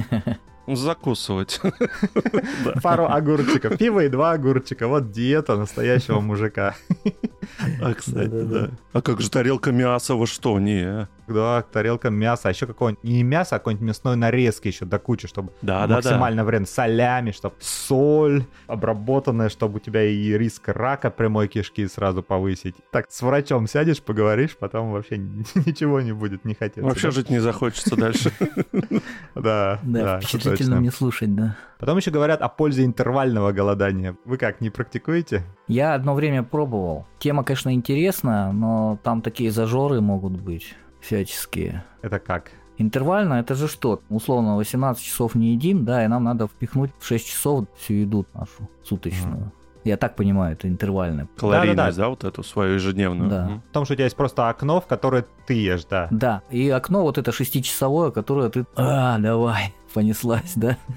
Закусывать. Пару огурчиков. Пиво и 2 огурчика. Вот диета настоящего мужика. А, кстати, да. А как же тарелка мяса, вы что, не? Да, тарелка мяса, а еще какое-нибудь, не мясо, а какой-нибудь мясной нарезки еще до кучи, чтобы Да. максимально вредно, солями, чтобы соль обработанная, чтобы у тебя и риск рака прямой кишки сразу повысить. Так с врачом сядешь, поговоришь, потом вообще ничего не будет, не хотеться. Вообще жить не захочется дальше. Да, впечатлительно мне слушать, да. Потом еще говорят о пользе интервального голодания. Вы как, не практикуете? Я одно время пробовал. Тема, конечно, интересная, но там такие зажоры могут быть всяческие. Это как? Интервально, это же что? Условно, 18 часов не едим, да, и нам надо впихнуть в 6 часов всю еду нашу суточную. Я так понимаю, это интервальное. Калорийность, да, вот эту свою ежедневную. Да. В том, что у тебя есть просто окно, в которое ты ешь, да. Да, и окно вот это 6-часовое, которое ты... давай, понеслась, да?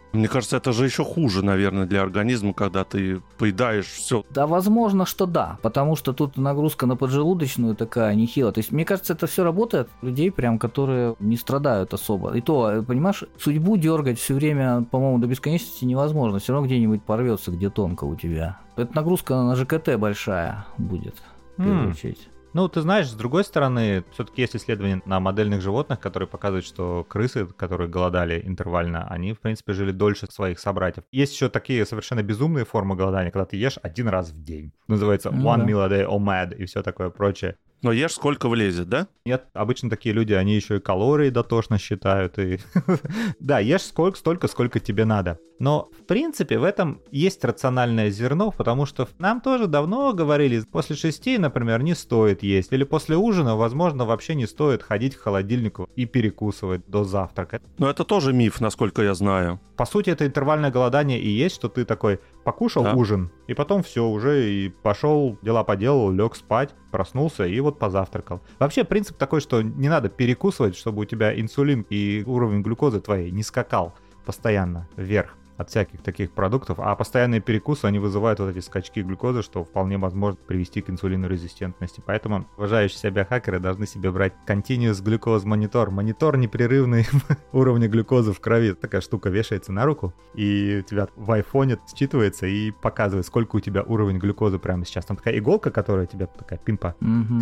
Мне кажется, это же еще хуже, наверное, для организма, когда ты поедаешь все. Да, возможно, что да, потому что тут нагрузка на поджелудочную такая нехилая. То есть, мне кажется, это все работает у людей, прям, которые не страдают особо. И то, понимаешь, судьбу дергать все время, по-моему, до бесконечности невозможно. Все равно где-нибудь порвется, где тонко у тебя. Это нагрузка на ЖКТ большая будет, в первую очередь. Ну, ты знаешь, с другой стороны, все-таки есть исследования на модельных животных, которые показывают, что крысы, которые голодали интервально, они, в принципе, жили дольше своих собратьев. Есть еще такие совершенно безумные формы голодания, когда ты ешь один раз в день. Называется one meal a day, OMAD и все такое прочее. Но ешь сколько влезет, да? Нет, обычно такие люди, они еще и калории дотошно считают. И да, ешь столько, сколько тебе надо. Но, в принципе, в этом есть рациональное зерно, потому что нам тоже давно говорили, после 6, например, не стоит есть. Или после ужина, возможно, вообще не стоит ходить к холодильнику и перекусывать до завтрака. Но это тоже миф, насколько я знаю. По сути, это интервальное голодание и есть, что ты такой покушал ужин, и потом все, уже и пошел, дела поделал, лег спать, проснулся и вот позавтракал. Вообще принцип такой, что не надо перекусывать, чтобы у тебя инсулин и уровень глюкозы твоей не скакал постоянно вверх от всяких таких продуктов, а постоянные перекусы, они вызывают вот эти скачки глюкозы, что вполне может привести к инсулинорезистентности. Поэтому уважающие себя биохакеры должны себе брать Continuous Glucose Monitor. Монитор непрерывный уровня глюкозы в крови. Такая штука вешается на руку, и у тебя в айфоне считывается и показывает, сколько у тебя уровень глюкозы прямо сейчас. Там такая иголка, которая тебя такая пимпа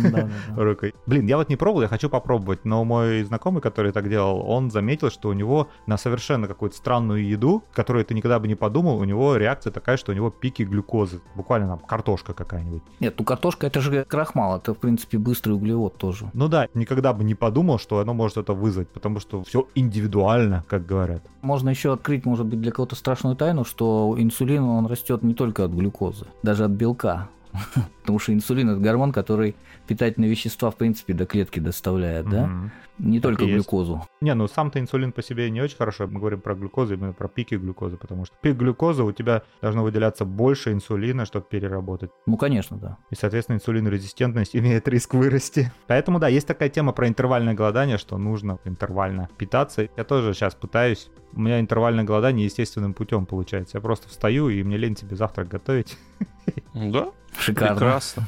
рукой. Блин, я вот не пробовал, я хочу попробовать, но мой знакомый, который так делал, он заметил, что у него на совершенно какую-то странную еду, которую ты никогда бы не подумал, у него реакция такая, что у него пики глюкозы. Буквально там картошка какая-нибудь. Нет, ну картошка это же крахмал, это в принципе быстрый углевод тоже. Ну да, никогда бы не подумал, что оно может это вызвать, потому что все индивидуально, как говорят. Можно еще открыть, может быть, для кого-то страшную тайну, что инсулин, он растет не только от глюкозы, даже от белка. Потому что инсулин – это гормон, который питательные вещества, в принципе, до клетки доставляет, да? Не только глюкозу. Не, ну сам-то инсулин по себе не очень хорошо. Мы говорим про глюкозу, именно про пики глюкозы, потому что пик глюкозы у тебя должно выделяться больше инсулина, чтобы переработать. Ну, конечно, да. И, соответственно, инсулинорезистентность имеет риск вырасти. Поэтому, да, есть такая тема про интервальное голодание, что нужно интервально питаться. Я тоже сейчас пытаюсь. У меня интервальное голодание естественным путем получается. Я просто встаю, и мне лень себе завтрак готовить. Да? Шикарно. Прекрасно.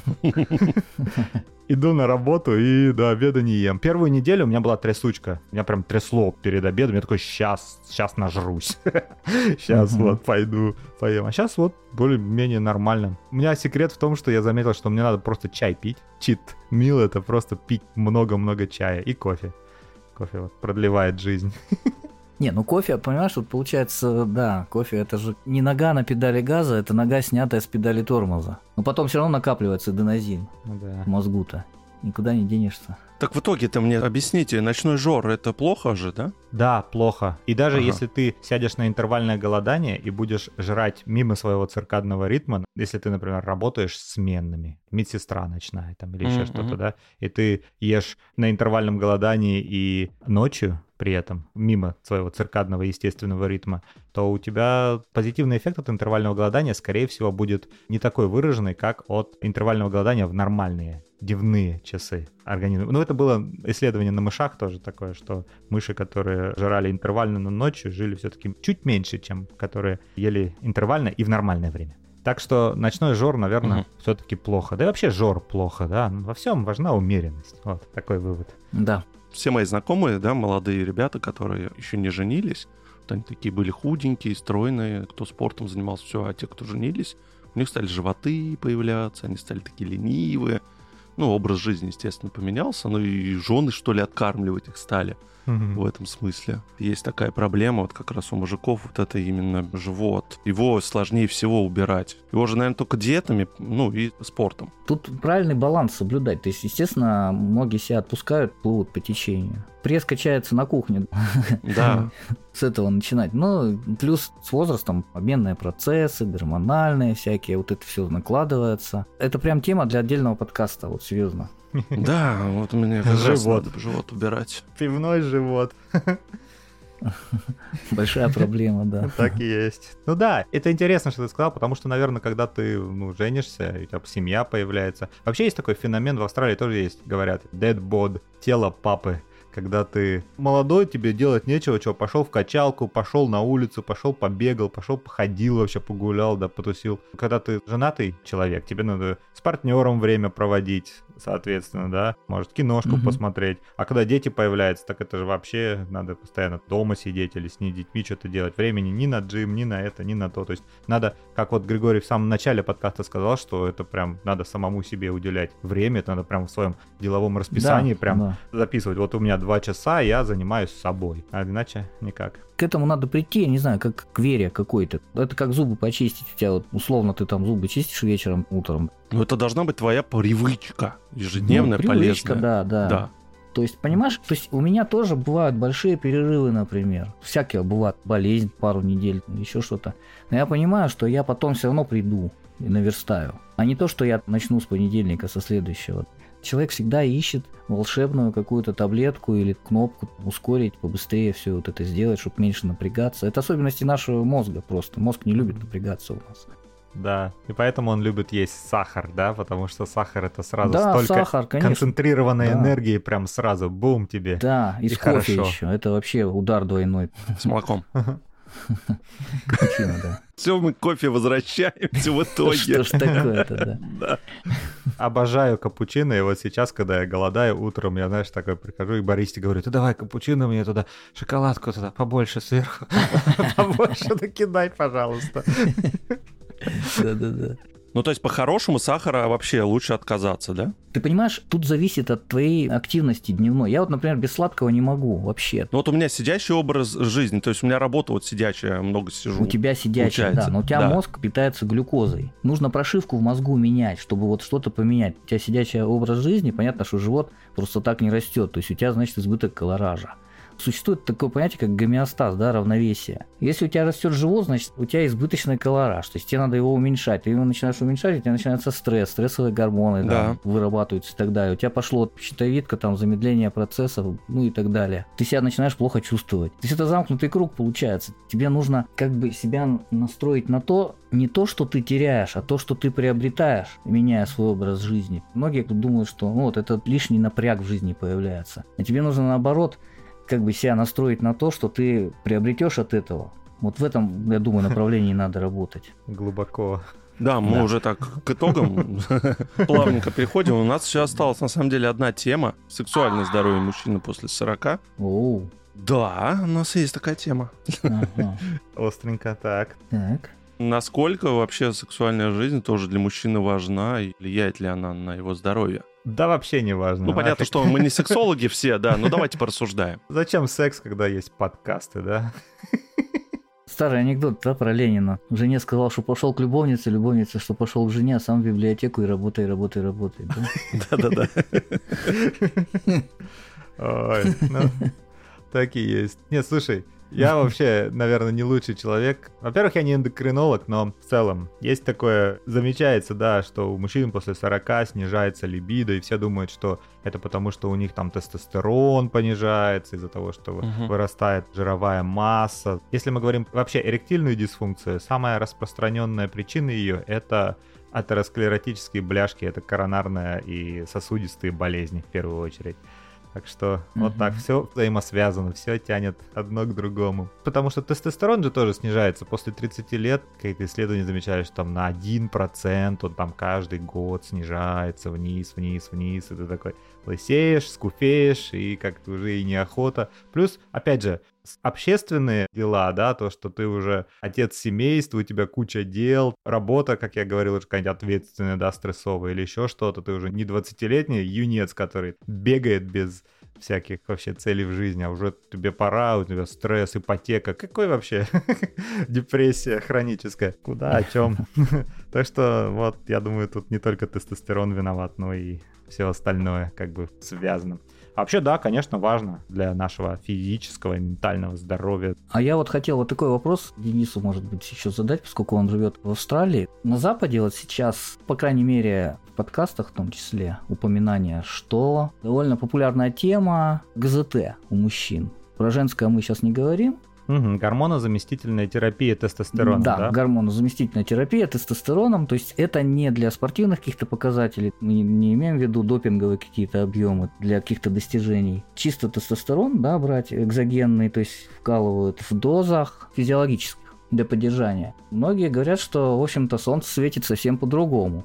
Иду на работу и до обеда не ем. Первую неделю у меня была трясучка. Меня прям трясло перед обедом. Я такой, сейчас нажрусь. Сейчас вот пойду поем. А сейчас вот более-менее нормально. У меня секрет в том, что я заметил, что мне надо просто чай пить. Чит мил — это просто пить много-много чая и кофе. Кофе вот продлевает жизнь. Не, ну кофе, понимаешь, вот получается, да, кофе это же не нога на педали газа, это нога, снятая с педали тормоза. Но потом все равно накапливается аденозин в мозгу-то. Никуда не денешься. Так в итоге-то мне объясните, ночной жор это плохо же, да? Да, плохо. И даже если ты сядешь на интервальное голодание и будешь жрать мимо своего циркадного ритма, если ты, например, работаешь сменными, медсестра ночная там или еще что-то, да, и ты ешь на интервальном голодании и ночью при этом, мимо своего циркадного естественного ритма, то у тебя позитивный эффект от интервального голодания, скорее всего, будет не такой выраженный, как от интервального голодания в нормальные дневные часы организма. Ну, это было исследование на мышах тоже такое, что мыши, которые жрали интервально, но ночью, жили все-таки чуть меньше, чем которые ели интервально и в нормальное время. Так что ночной жор, наверное, все-таки плохо. Да и вообще жор плохо, да. Во всем важна умеренность. Вот такой вывод. Да. Все мои знакомые, да, молодые ребята, которые еще не женились, вот они такие были худенькие, стройные, кто спортом занимался, все, а те, кто женились, у них стали животы появляться, они стали такие ленивые. Ну, образ жизни, естественно, поменялся, ну и жены, что ли, откармливать их стали. В этом смысле. Есть такая проблема, вот как раз у мужиков, вот это именно живот. Его сложнее всего убирать. Его же, наверное, только диетами, ну и спортом. Тут правильный баланс соблюдать. То есть, естественно, многие себя отпускают, плывут по течению. Пресс качается на кухне. Да. С этого начинать. Ну, плюс с возрастом обменные процессы, гормональные всякие, вот это все накладывается. Это прям тема для отдельного подкаста, вот серьезно. Да, вот у меня как раз надо живот убирать. Пивной живот. Большая проблема, да. Так и есть. Ну да, это интересно, что ты сказал, потому что, наверное, когда ты женишься, у тебя семья появляется. Вообще есть такой феномен, в Австралии тоже есть, говорят, dead bod, тело папы. когда ты молодой, тебе делать нечего, что, пошел в качалку, пошел на улицу, пошел побегал, пошел походил вообще, погулял, да, потусил. Когда ты женатый человек, тебе надо с партнером время проводить, соответственно, да, может киношку посмотреть. А когда дети появляются, так это же вообще надо постоянно дома сидеть или с детьми что-то делать. Времени ни на джим, ни на это, ни на то. То есть надо, как вот Григорий в самом начале подкаста сказал, что это прям надо самому себе уделять время, это надо прям в своем деловом расписании записывать. Вот у меня 2 часа, я занимаюсь собой, а иначе никак. К этому надо прийти, я не знаю, как к вере какой-то. Это как зубы почистить. У тебя вот условно ты там зубы чистишь вечером, утром. Ну, это должна быть твоя привычка ежедневная, привычка, полезная. Да. То есть, понимаешь, то есть у меня тоже бывают большие перерывы, например. Всякие бывают, болезнь пару недель, еще что-то. Но я понимаю, что я потом все равно приду и наверстаю. А не то, что я начну с понедельника, со следующего. Человек всегда ищет волшебную какую-то таблетку или кнопку ускорить, побыстрее все вот это сделать, чтобы меньше напрягаться. Это особенности нашего мозга просто. Мозг не любит напрягаться у нас. Да, и поэтому он любит есть сахар, да, потому что сахар это сразу столько сахар, концентрированной энергии, прям сразу бум тебе. Да, и с кофе еще. Это вообще удар двойной. С молоком. Капучино, да. Все, мы к кофе возвращаемся в итоге. Что ж такое-то, да. Обожаю капучино, и вот сейчас, когда я голодаю, утром я, знаешь, такой прихожу и баристе говорю: ты давай капучино мне туда, шоколадку туда побольше сверху, побольше накидай, пожалуйста. Да. Ну, то есть, по-хорошему, сахара вообще лучше отказаться, да? Ты понимаешь, тут зависит от твоей активности дневной. Я вот, например, без сладкого не могу вообще. Ну, вот у меня сидячий образ жизни, то есть у меня работа вот сидячая, много сижу. У тебя сидячая, да, но у тебя мозг питается глюкозой. Нужно прошивку в мозгу менять, чтобы вот что-то поменять. У тебя сидячий образ жизни, понятно, что живот просто так не растет, то есть у тебя, значит, избыток колоража. Существует такое понятие, как гомеостаз, да, равновесие. Если у тебя растет живот, значит, у тебя избыточный колораж, то есть тебе надо его уменьшать. Ты его начинаешь уменьшать, у тебя начинается стресс, стрессовые гормоны вырабатываются и так далее. У тебя пошло щитовидка, там, замедление процессов, ну и так далее. Ты себя начинаешь плохо чувствовать. То есть это замкнутый круг получается. Тебе нужно как бы себя настроить на то, не то, что ты теряешь, а то, что ты приобретаешь, меняя свой образ жизни. Многие думают, что вот это лишний напряг в жизни появляется. А тебе нужно наоборот как бы себя настроить на то, что ты приобретешь от этого. Вот в этом, я думаю, направлении надо работать. Глубоко. Да, мы уже так к итогам плавненько переходим. У нас еще осталась, на самом деле, одна тема. Сексуальное здоровье мужчины после 40. Оу. Да, у нас есть такая тема. Остренько, так. Насколько вообще сексуальная жизнь тоже для мужчины важна, и влияет ли она на его здоровье? Да вообще не важно. Ну, понятно, что мы не сексологи все, да, но давайте порассуждаем. Зачем секс, когда есть подкасты, да? Старый анекдот, да, про Ленина. Жене сказал, что пошел к любовнице, любовница, что пошел к жене, а сам в библиотеку и работай. Да-да-да. Ой, ну, так и есть. Нет, слушай, я вообще, наверное, не лучший человек. Во-первых, я не эндокринолог, но в целом есть такое, замечается, да, что у мужчин после 40 снижается либидо, и все думают, что это потому, что у них там тестостерон понижается из-за того, что вырастает жировая масса. Если мы говорим вообще эректильную дисфункцию, самая распространенная причина ее — это атеросклеротические бляшки, это коронарная и сосудистые болезни в первую очередь. Так что вот так все взаимосвязано, все тянет одно к другому. Потому что тестостерон же тоже снижается после 30 лет. Какие-то исследования замечают, что там на 1% он там каждый год снижается вниз. И ты такой лысеешь, скуфеешь, и как-то уже и неохота. Плюс, опять же, общественные дела, да, то, что ты уже отец семейства, у тебя куча дел, работа, как я говорил, уже какая-нибудь ответственная, да, стрессовая или еще что-то, ты уже не 20-летний юнец, который бегает без всяких вообще целей в жизни, а уже тебе пора, у тебя стресс, ипотека, какой вообще депрессия хроническая, куда, о чем. Так что вот, я думаю, тут не только тестостерон виноват, но и все остальное как бы связано. А вообще, да, конечно, важно для нашего физического и ментального здоровья. А я вот хотел вот такой вопрос Денису, может быть, еще задать, поскольку он живет в Австралии. На Западе вот сейчас, по крайней мере, в подкастах в том числе, упоминание, что довольно популярная тема ГЗТ у мужчин. Про женское мы сейчас не говорим, Гормонозаместительная терапия тестостерона, да? Да, гормонозаместительная терапия тестостероном, то есть это не для спортивных каких-то показателей, мы не имеем в виду допинговые какие-то объемы для каких-то достижений. Чисто тестостерон, да, брать экзогенный, то есть вкалывают в дозах физиологических для поддержания. Многие говорят, что, в общем-то, солнце светит совсем по-другому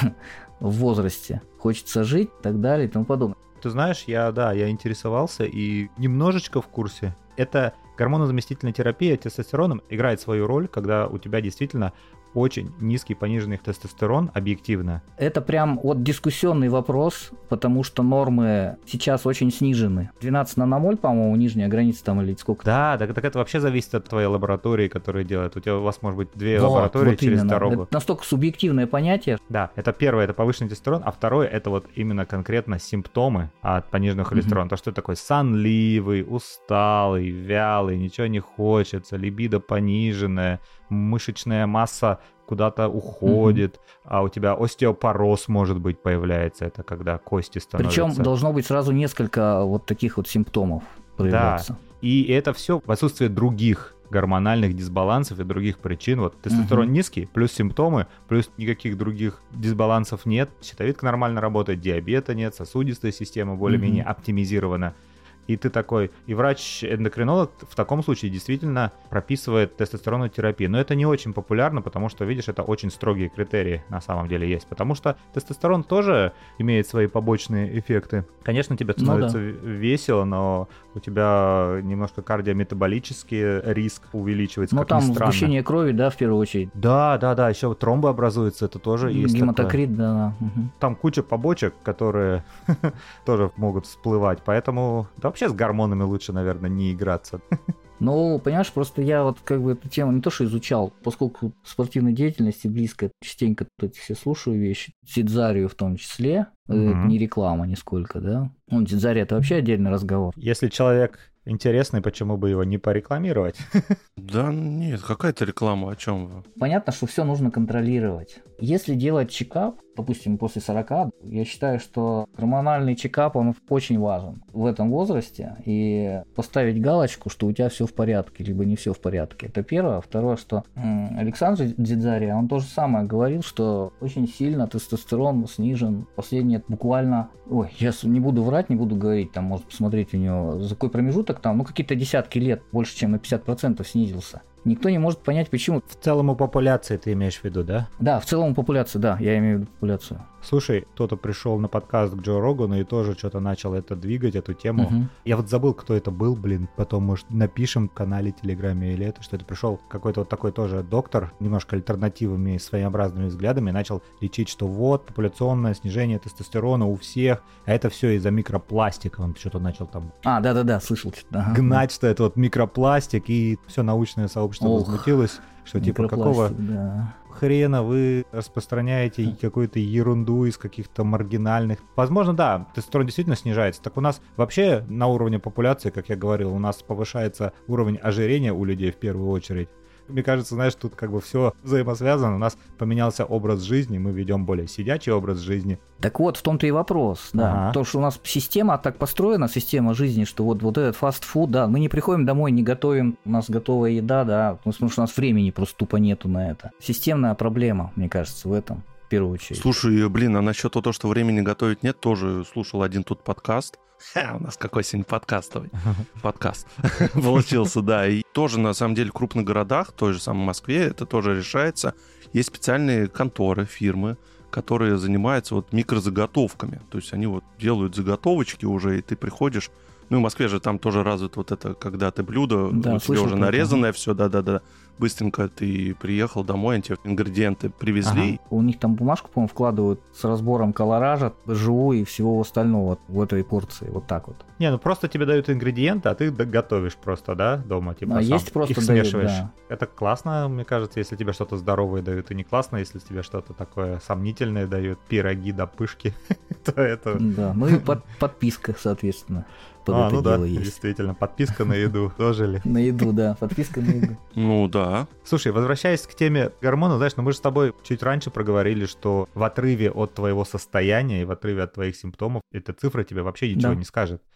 в возрасте. Хочется жить и так далее и тому подобное. Ты знаешь, я интересовался и немножечко в курсе. Это гормонозаместительная терапия тестостероном играет свою роль, когда у тебя действительно очень низкий пониженный тестостерон объективно. Это прям вот дискуссионный вопрос, потому что нормы сейчас очень снижены. 12 наномоль, по-моему, нижняя граница там или сколько? Да, так это вообще зависит от твоей лаборатории, которая делает. У вас может быть две лаборатории вот через именно. дорогу. Это настолько субъективное понятие. Да, это первое, это повышенный тестостерон, а второе, это вот именно конкретно симптомы от пониженного холестерона. То, что ты такой сонливый, усталый, вялый, ничего не хочется, либидо пониженное, мышечная масса куда-то уходит, а у тебя остеопороз, может быть, появляется. Это когда кости становятся... Причем должно быть сразу несколько вот таких вот симптомов проявляться. Да, и это все в отсутствии других гормональных дисбалансов и других причин. Вот тестостерон низкий, плюс симптомы, плюс никаких других дисбалансов нет, щитовидка нормально работает, диабета нет, сосудистая система более-менее оптимизирована. И ты такой, и врач-эндокринолог в таком случае действительно прописывает тестостеронную терапию. Но это не очень популярно, потому что, видишь, это очень строгие критерии на самом деле есть. Потому что тестостерон тоже имеет свои побочные эффекты. Конечно, тебе становится весело, но у тебя немножко кардиометаболический риск увеличивается. Ну, там сгущение крови, да, в первую очередь. Да, еще тромбы образуются, это тоже есть. Гематокрит, да. Там куча побочек, которые тоже могут всплывать, поэтому... Вообще с гормонами лучше, наверное, не играться. Ну, понимаешь, просто я вот как бы эту тему не то что изучал, поскольку к спортивной деятельности близко, частенько эти все слушаю вещи, Сидзарию в том числе, это не реклама нисколько, да? Ну, Сидзария — это вообще отдельный разговор. Если человек интересный, почему бы его не порекламировать? Да нет, какая-то реклама, о чем вы? Понятно, что все нужно контролировать. Если делать чекап, допустим, после 40, я считаю, что гормональный чекап, он очень важен в этом возрасте. И поставить галочку, что у тебя все в порядке, либо не все в порядке. Это первое. Второе, что Александр Дзидзария, он то же самое говорил, что очень сильно тестостерон снижен. Последнее буквально... Ой, я не буду врать, не буду говорить, там, может посмотреть у него, за какой промежуток там, ну, какие-то десятки лет, больше, чем на 50% снизился. Никто не может понять, почему. В целом у популяции ты имеешь в виду, да? Да, в целом у популяции, да, я имею в виду популяцию. Слушай, кто-то пришел на подкаст к Джо Рогану и тоже что-то начал это двигать, эту тему. Я вот забыл, кто это был, потом, может, напишем в канале, телеграме или это, что это пришел какой-то вот такой тоже доктор, немножко альтернативными, своеобразными взглядами, начал лечить, что вот, популяционное снижение тестостерона у всех, а это все из-за микропластика. Он что-то начал там... Да, слышал. Гнать, что это вот микропластик, и все научное сообщество возмутилось, что типа какого... Да. Хрена вы распространяете какую-то ерунду из каких-то маргинальных... Возможно, да, тестостерон действительно снижается. Так у нас вообще на уровне популяции, как я говорил, у нас повышается уровень ожирения у людей в первую очередь. Мне кажется, знаешь, тут как бы все взаимосвязано. У нас поменялся образ жизни, мы ведем более сидячий образ жизни. Так вот, в том-то и вопрос, да. То, что у нас система так построена, система жизни, что вот этот фастфуд, да, мы не приходим домой, не готовим, у нас готовая еда, да, потому что у нас времени просто тупо нету на это. Системная проблема, мне кажется, в этом. В первую очередь. Слушай, а насчет того, что времени готовить нет, тоже слушал один тут подкаст. У нас какой сегодня подкастовый подкаст получился, да. И тоже, на самом деле, в крупных городах, в той же самой Москве, это тоже решается. Есть специальные конторы, фирмы, которые занимаются вот микрозаготовками. То есть они вот делают заготовочки уже, и ты приходишь. Ну, в Москве же там тоже развито вот это, когда ты блюдо, да, у тебя уже нарезанное все, да-да-да. Быстренько ты приехал домой, они тебе ингредиенты привезли. У них там бумажку, по-моему, вкладывают с разбором колоража, ЖУ и всего остального в этой порции, вот так вот. Не, ну просто тебе дают ингредиенты, а ты готовишь просто, да, дома, типа сам есть просто их смешиваешь. Дают, да. Это классно, мне кажется, если тебе что-то здоровое дают, и не классно, если тебе что-то такое сомнительное дают, пироги да пышки, то это... Да, ну и подписка, соответственно. Ну да, действительно, подписка на еду, тоже ли? На еду, да, подписка на еду. Ну да. Слушай, возвращаясь к теме гормонов, знаешь, мы же с тобой чуть раньше проговорили, что в отрыве от твоего состояния и в отрыве от твоих симптомов эта цифра тебе вообще ничего не скажет.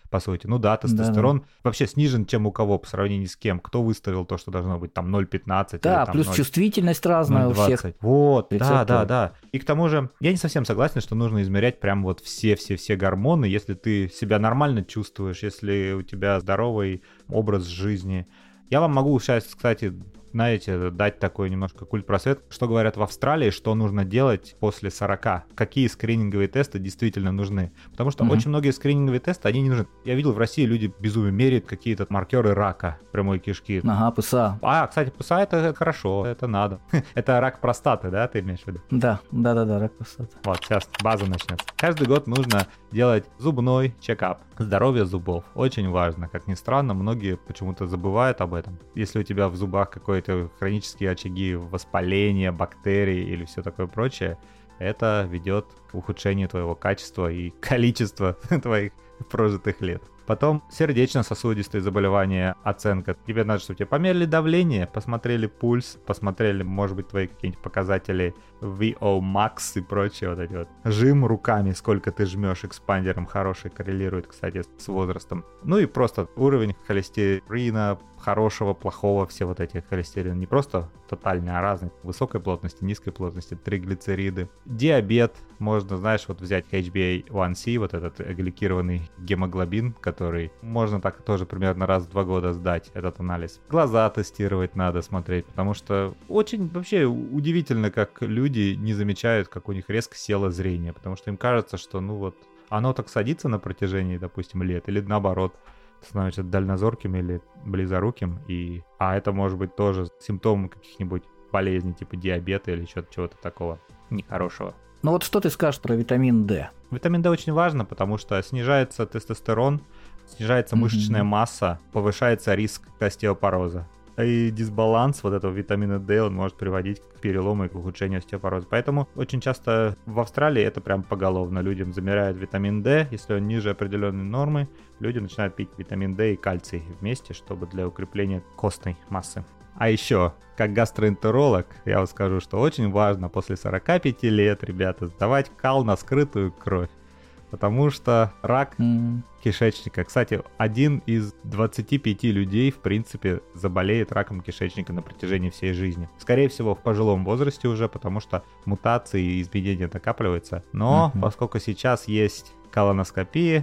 по сути. Ну да, тестостерон вообще снижен чем у кого по сравнению с кем. Кто выставил то, что должно быть там 0,15 да, или там плюс 0, чувствительность разная 0,20. у всех. Вот, рецепторов. да. И к тому же, я не совсем согласен, что нужно измерять прям вот все гормоны, если ты себя нормально чувствуешь, если у тебя здоровый образ жизни. Я вам могу сейчас, кстати, знаете, дать такой немножко культ-просвет, что говорят в Австралии, что нужно делать после 40, какие скрининговые тесты действительно нужны. Потому что очень многие скрининговые тесты, они не нужны. Я видел в России, люди безумно меряют какие-то маркеры рака прямой кишки. Ага, ПСА. Кстати, ПСА это хорошо, это надо. Это рак простаты, да, ты имеешь в виду? Да, рак простаты. Вот, сейчас база начнется. Каждый год нужно делать зубной чекап. Здоровье зубов очень важно. Как ни странно, многие почему-то забывают об этом. Если у тебя в зубах какие-то хронические очаги воспаления, бактерий или все такое прочее, это ведет к ухудшению твоего качества и количества твоих прожитых лет. Потом сердечно-сосудистые заболевания, оценка. Тебе надо, чтобы тебе померили давление, посмотрели пульс, посмотрели, может быть, твои какие-нибудь показатели VO Max и прочее вот эти вот. Жим руками, сколько ты жмешь экспандером, хороший, коррелирует, кстати, с возрастом. Ну и просто уровень холестерина, хорошего, плохого, все вот эти холестерины. Не просто тотальные, а разные. Высокой плотности, низкой плотности, триглицериды. Диабет. Можно, знаешь, вот взять HbA1c, вот этот гликированный гемоглобин, который можно так тоже примерно раз в 2 года сдать, этот анализ. Глаза тестировать надо смотреть, потому что очень вообще удивительно, как люди не замечают, как у них резко село зрение, потому что им кажется, что ну вот оно так садится на протяжении, допустим, лет, или наоборот, становится дальнозорким или близоруким, а это может быть тоже симптомом каких-нибудь болезней, типа диабета или чего-то такого нехорошего. Ну вот что ты скажешь про витамин D? Витамин D очень важно, потому что снижается тестостерон, снижается мышечная масса, повышается риск остеопороза. И дисбаланс вот этого витамина D, он может приводить к перелому и к ухудшению остеопороза. Поэтому очень часто в Австралии это прям поголовно. Людям замеряют витамин D, если он ниже определенной нормы, люди начинают пить витамин D и кальций вместе, чтобы для укрепления костной массы. А еще, как гастроэнтеролог, я вам скажу, что очень важно после 45 лет, ребята, сдавать кал на скрытую кровь. Потому что рак кишечника, кстати, 1 из 25 людей, в принципе, заболеет раком кишечника на протяжении всей жизни. Скорее всего, в пожилом возрасте уже, потому что мутации и изменения накапливаются. Но поскольку сейчас есть колоноскопия,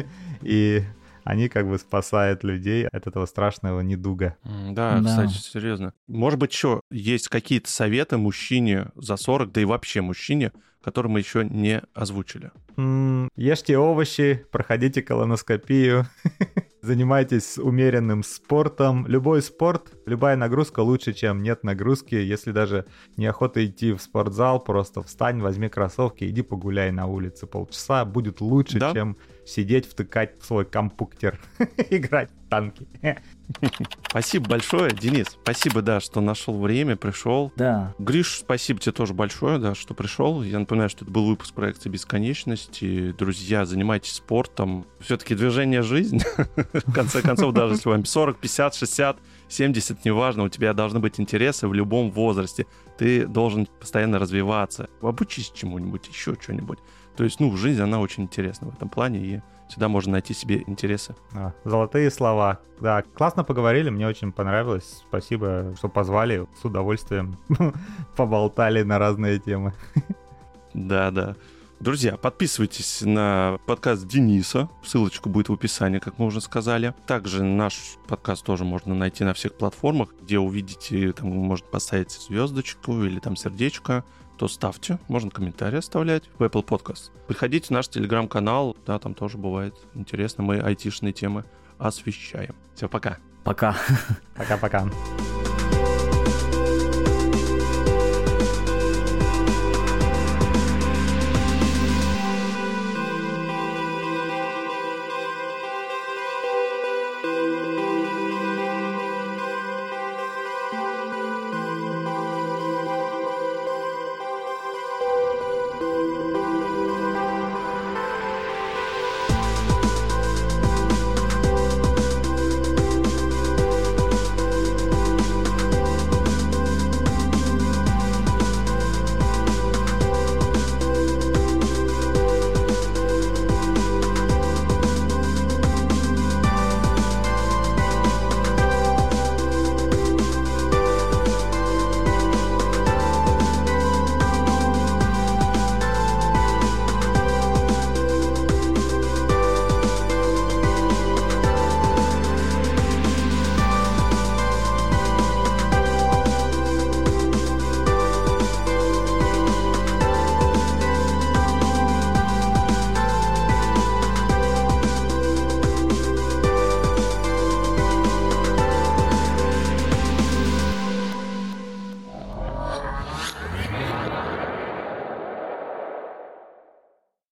и они как бы спасают людей от этого страшного недуга. Да, кстати, серьезно. Может быть, еще есть какие-то советы мужчине за 40, да и вообще мужчине, которые мы еще не озвучили? Ешьте овощи, проходите колоноскопию, занимайтесь умеренным спортом. Любой спорт, любая нагрузка лучше, чем нет нагрузки. Если даже неохота идти в спортзал, просто встань, возьми кроссовки, иди погуляй на улице полчаса. Будет лучше, чем сидеть, втыкать в свой компьютер, играть в танки. Спасибо большое, Денис. Спасибо, да, что нашел время, пришел. Да. Гриш, спасибо тебе тоже большое, да, что пришел. Я напоминаю, что это был выпуск проекта «Бесконечности». Друзья, занимайтесь спортом. Все-таки движение — жизнь. В конце концов, даже если вам 40, 50, 60, 70, неважно, у тебя должны быть интересы в любом возрасте. Ты должен постоянно развиваться. Обучись чему-нибудь, еще что-нибудь. То есть, жизнь, она очень интересна в этом плане, и всегда можно найти себе интересы. Золотые слова. Да, классно поговорили, мне очень понравилось. Спасибо, что позвали, с удовольствием поболтали на разные темы. Да. Друзья, подписывайтесь на подкаст Дениса. Ссылочка будет в описании, как мы уже сказали. Также наш подкаст тоже можно найти на всех платформах, где увидите, там можно поставить звездочку или там сердечко. То ставьте, можно комментарии оставлять в Apple Podcast. Приходите в наш телеграм-канал, да, там тоже бывает интересно. Мы айтишные темы освещаем. Все, пока. Пока. Пока-пока.